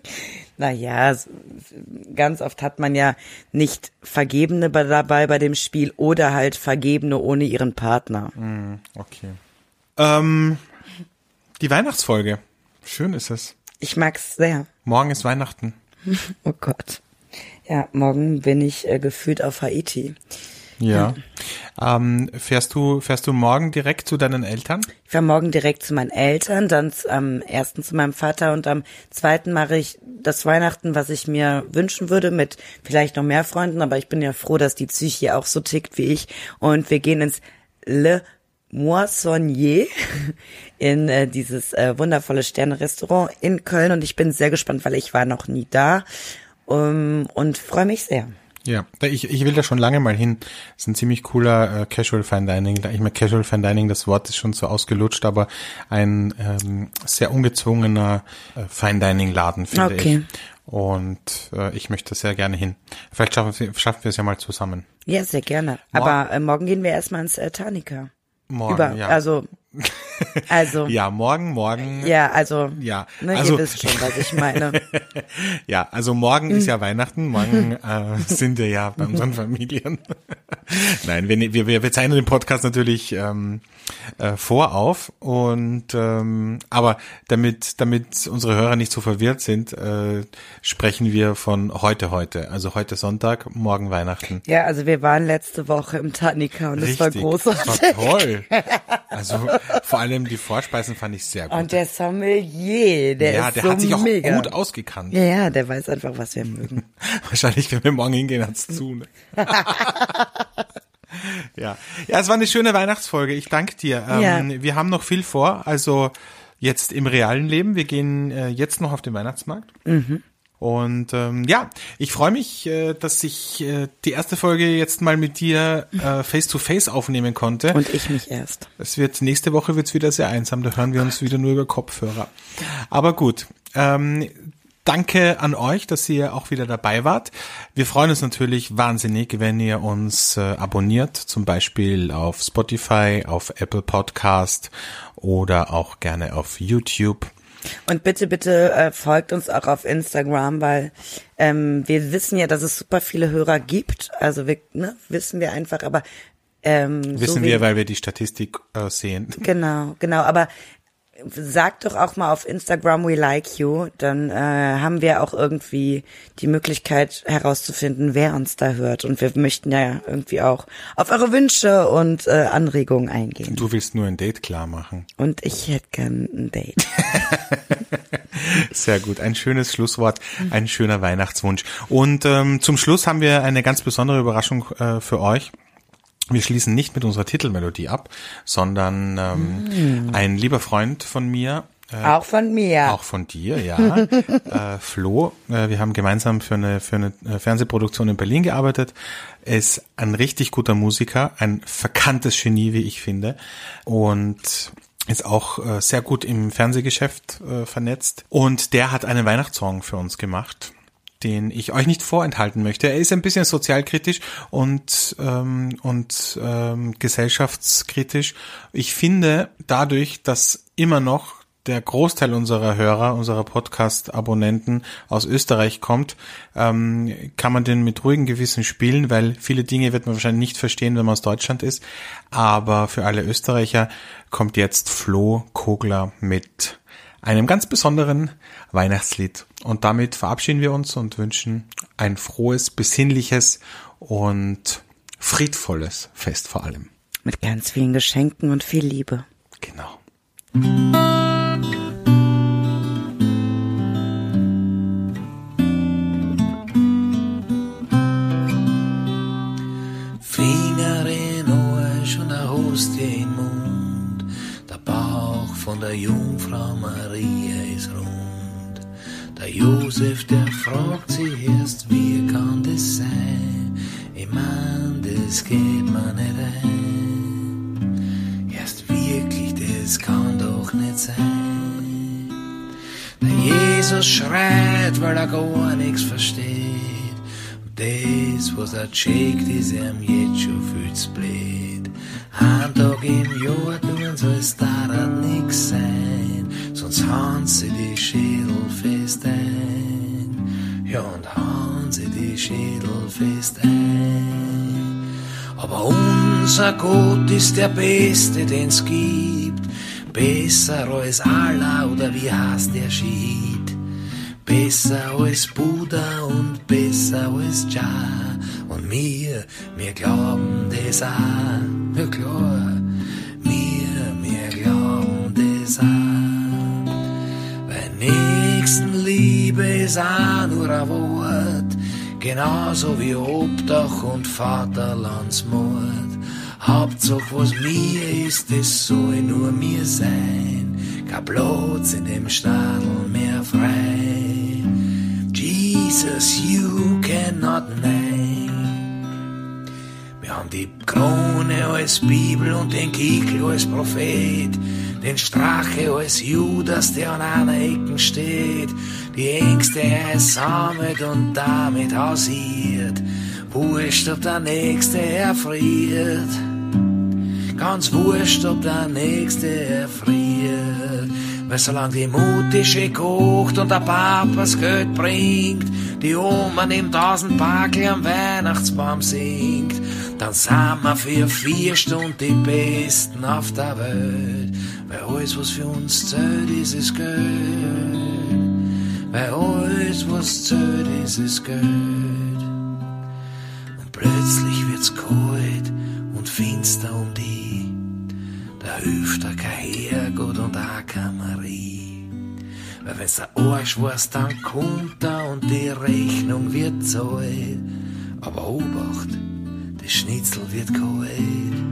Naja, ganz oft hat man ja nicht Vergebene dabei bei dem Spiel oder halt Vergebene ohne ihren Partner. Okay. Ähm, die Weihnachtsfolge. Schön ist es. Ich mag's sehr. Morgen ist Weihnachten. Oh Gott. Ja, morgen bin ich äh, gefühlt auf Haiti. Ja. Ähm, fährst du, fährst du morgen direkt zu deinen Eltern? Ich fahre morgen direkt zu meinen Eltern, dann am ersten zu meinem Vater und am zweiten mache ich das Weihnachten, was ich mir wünschen würde, mit vielleicht noch mehr Freunden, aber ich bin ja froh, dass die Psyche auch so tickt wie ich und wir gehen ins Le Moissonnier in äh, dieses äh, wundervolle Sterne-Restaurant in Köln und ich bin sehr gespannt, weil ich war noch nie da um, und freue mich sehr. Ja, ich, ich will da schon lange mal hin. Das ist ein ziemlich cooler äh, Casual Fine Dining. Ich meine, Casual Fine Dining, das Wort ist schon so ausgelutscht, aber ein ähm, sehr ungezwungener äh, Fine Dining Laden, finde okay. ich. Und äh, ich möchte sehr gerne hin. Vielleicht schaffen wir, schaffen wir es ja mal zusammen. Ja, sehr gerne. Morgen, aber äh, morgen gehen wir erstmal ins äh, Tanika. Morgen, Über, ja. Also, also. Ja, morgen, morgen. Ja, also. Ja, ne, also. Ihr wisst schon, was ich meine. Ja, also morgen mhm. ist ja Weihnachten. Morgen äh, sind wir ja bei unseren Familien. Nein, wir, wir, wir zeichnen den Podcast natürlich ähm, äh, vorauf und ähm, aber damit damit unsere Hörer nicht so verwirrt sind, äh, sprechen wir von heute heute. Also heute Sonntag, morgen Weihnachten. Ja, also wir waren letzte Woche im Tanika und es war großartig. Das war toll. Also vor allem die Vorspeisen fand ich sehr gut. Und der Sommelier, der ja, ist der so hat sich auch mega. gut ausgekannt. Ja, ja, der weiß einfach, was wir mögen. Wahrscheinlich, wenn wir morgen hingehen, hat's zu. Ne? Ja. Ja, es war eine schöne Weihnachtsfolge. Ich danke dir. Ähm, ja. Wir haben noch viel vor. Also jetzt im realen Leben. Wir gehen äh, jetzt noch auf den Weihnachtsmarkt. Mhm. Und ähm, ja, ich freue mich, äh, dass ich äh, die erste Folge jetzt mal mit dir äh, face to face aufnehmen konnte. Und ich mich erst. Es wird nächste Woche wird's wieder sehr einsam. Da hören wir uns wieder nur über Kopfhörer. Aber gut. Ähm, Danke an euch, dass ihr auch wieder dabei wart. Wir freuen uns natürlich wahnsinnig, wenn ihr uns äh, abonniert, zum Beispiel auf Spotify, auf Apple Podcast oder auch gerne auf YouTube. Und bitte, bitte äh, folgt uns auch auf Instagram, weil ähm, wir wissen ja, dass es super viele Hörer gibt. Also wir, ne, wissen wir einfach, aber ähm, wissen so wir, weil wir die Statistik äh, sehen. Genau, genau, aber sagt doch auch mal auf Instagram we like you, dann äh, haben wir auch irgendwie die Möglichkeit herauszufinden, wer uns da hört. Und wir möchten ja irgendwie auch auf eure Wünsche und äh, Anregungen eingehen. Du willst nur ein Date klar machen. Und ich hätte gern ein Date. Sehr gut, ein schönes Schlusswort, ein schöner Weihnachtswunsch. Und ähm, zum Schluss haben wir eine ganz besondere Überraschung äh, für euch. Wir schließen nicht mit unserer Titelmelodie ab, sondern ähm, mm. ein lieber Freund von mir. Äh, auch von mir. Auch von dir, ja. äh, Flo, äh, wir haben gemeinsam für eine, für eine Fernsehproduktion in Berlin gearbeitet. Er ist ein richtig guter Musiker, ein verkanntes Genie, wie ich finde. Und ist auch äh, sehr gut im Fernsehgeschäft äh, vernetzt. Und der hat einen Weihnachtssong für uns gemacht, den ich euch nicht vorenthalten möchte. Er ist ein bisschen sozialkritisch und ähm, und ähm, gesellschaftskritisch. Ich finde, dadurch, dass immer noch der Großteil unserer Hörer, unserer Podcast-Abonnenten aus Österreich kommt, ähm, kann man den mit ruhigem Gewissen spielen, weil viele Dinge wird man wahrscheinlich nicht verstehen, wenn man aus Deutschland ist. Aber für alle Österreicher kommt jetzt Flo Kogler mit einem ganz besonderen Weihnachtslied. Und damit verabschieden wir uns und wünschen ein frohes, besinnliches und friedvolles Fest vor allem. Mit ganz vielen Geschenken und viel Liebe. Genau. Finger in Arsch und eine Hostie im Mund. Der Bauch von der Jungfrau Maria ist rund. Der Josef, der fragt sich erst, wie kann das sein? Ich mein, das geht mir nicht ein. Erst wirklich, das kann doch nicht sein. Der Jesus schreit, weil er gar nichts versteht. Und das, was er checkt, ist ihm jetzt schon viel zu blöd. Ein Tag im Jahr tun soll es daran nix sein, sonst hauen sie die Schädel fest ein. Ja, und hauen sie die Schädel fest ein. Aber unser Gott ist der Beste, den's gibt. Besser als Allah, oder wie heißt der Schied? Besser als Buddha und besser als Jah. Und mir mir, wir glauben das auch, ja klar, mir, wir glauben das auch. Weil Nächstenliebe ist auch nur ein Wort, genauso wie Obdach und Vaterlandsmord. Hauptsache was mir ist, das soll nur mir sein, kein Platz in dem Stadel mehr frei. Jesus, you cannot name. Wir haben die Krone als Bibel und den Kiegel als Prophet, den Strache als Judas, der an einer Ecken steht, die Ängste er sammelt und damit hausiert. Wurscht, ob der Nächste erfriert, ganz wurscht, ob der Nächste erfriert. Weil solange die Mutti schön kocht und der Papa das Geld bringt, die Oma nimmt tausend Bakel am Weihnachtsbaum singt, dann sind wir für vier Stunden die Besten auf der Welt. Weil alles, was für uns zählt, ist das Geld. Weil alles, was zählt, ist das Geld. Und plötzlich wird's kalt und finster um die. Da hilft da kein Herrgott und auch keine Marie. Weil wenn's der Arsch war's, dann kommt er und die Rechnung wird zahlt. Aber Obacht, das Schnitzel wird kalt.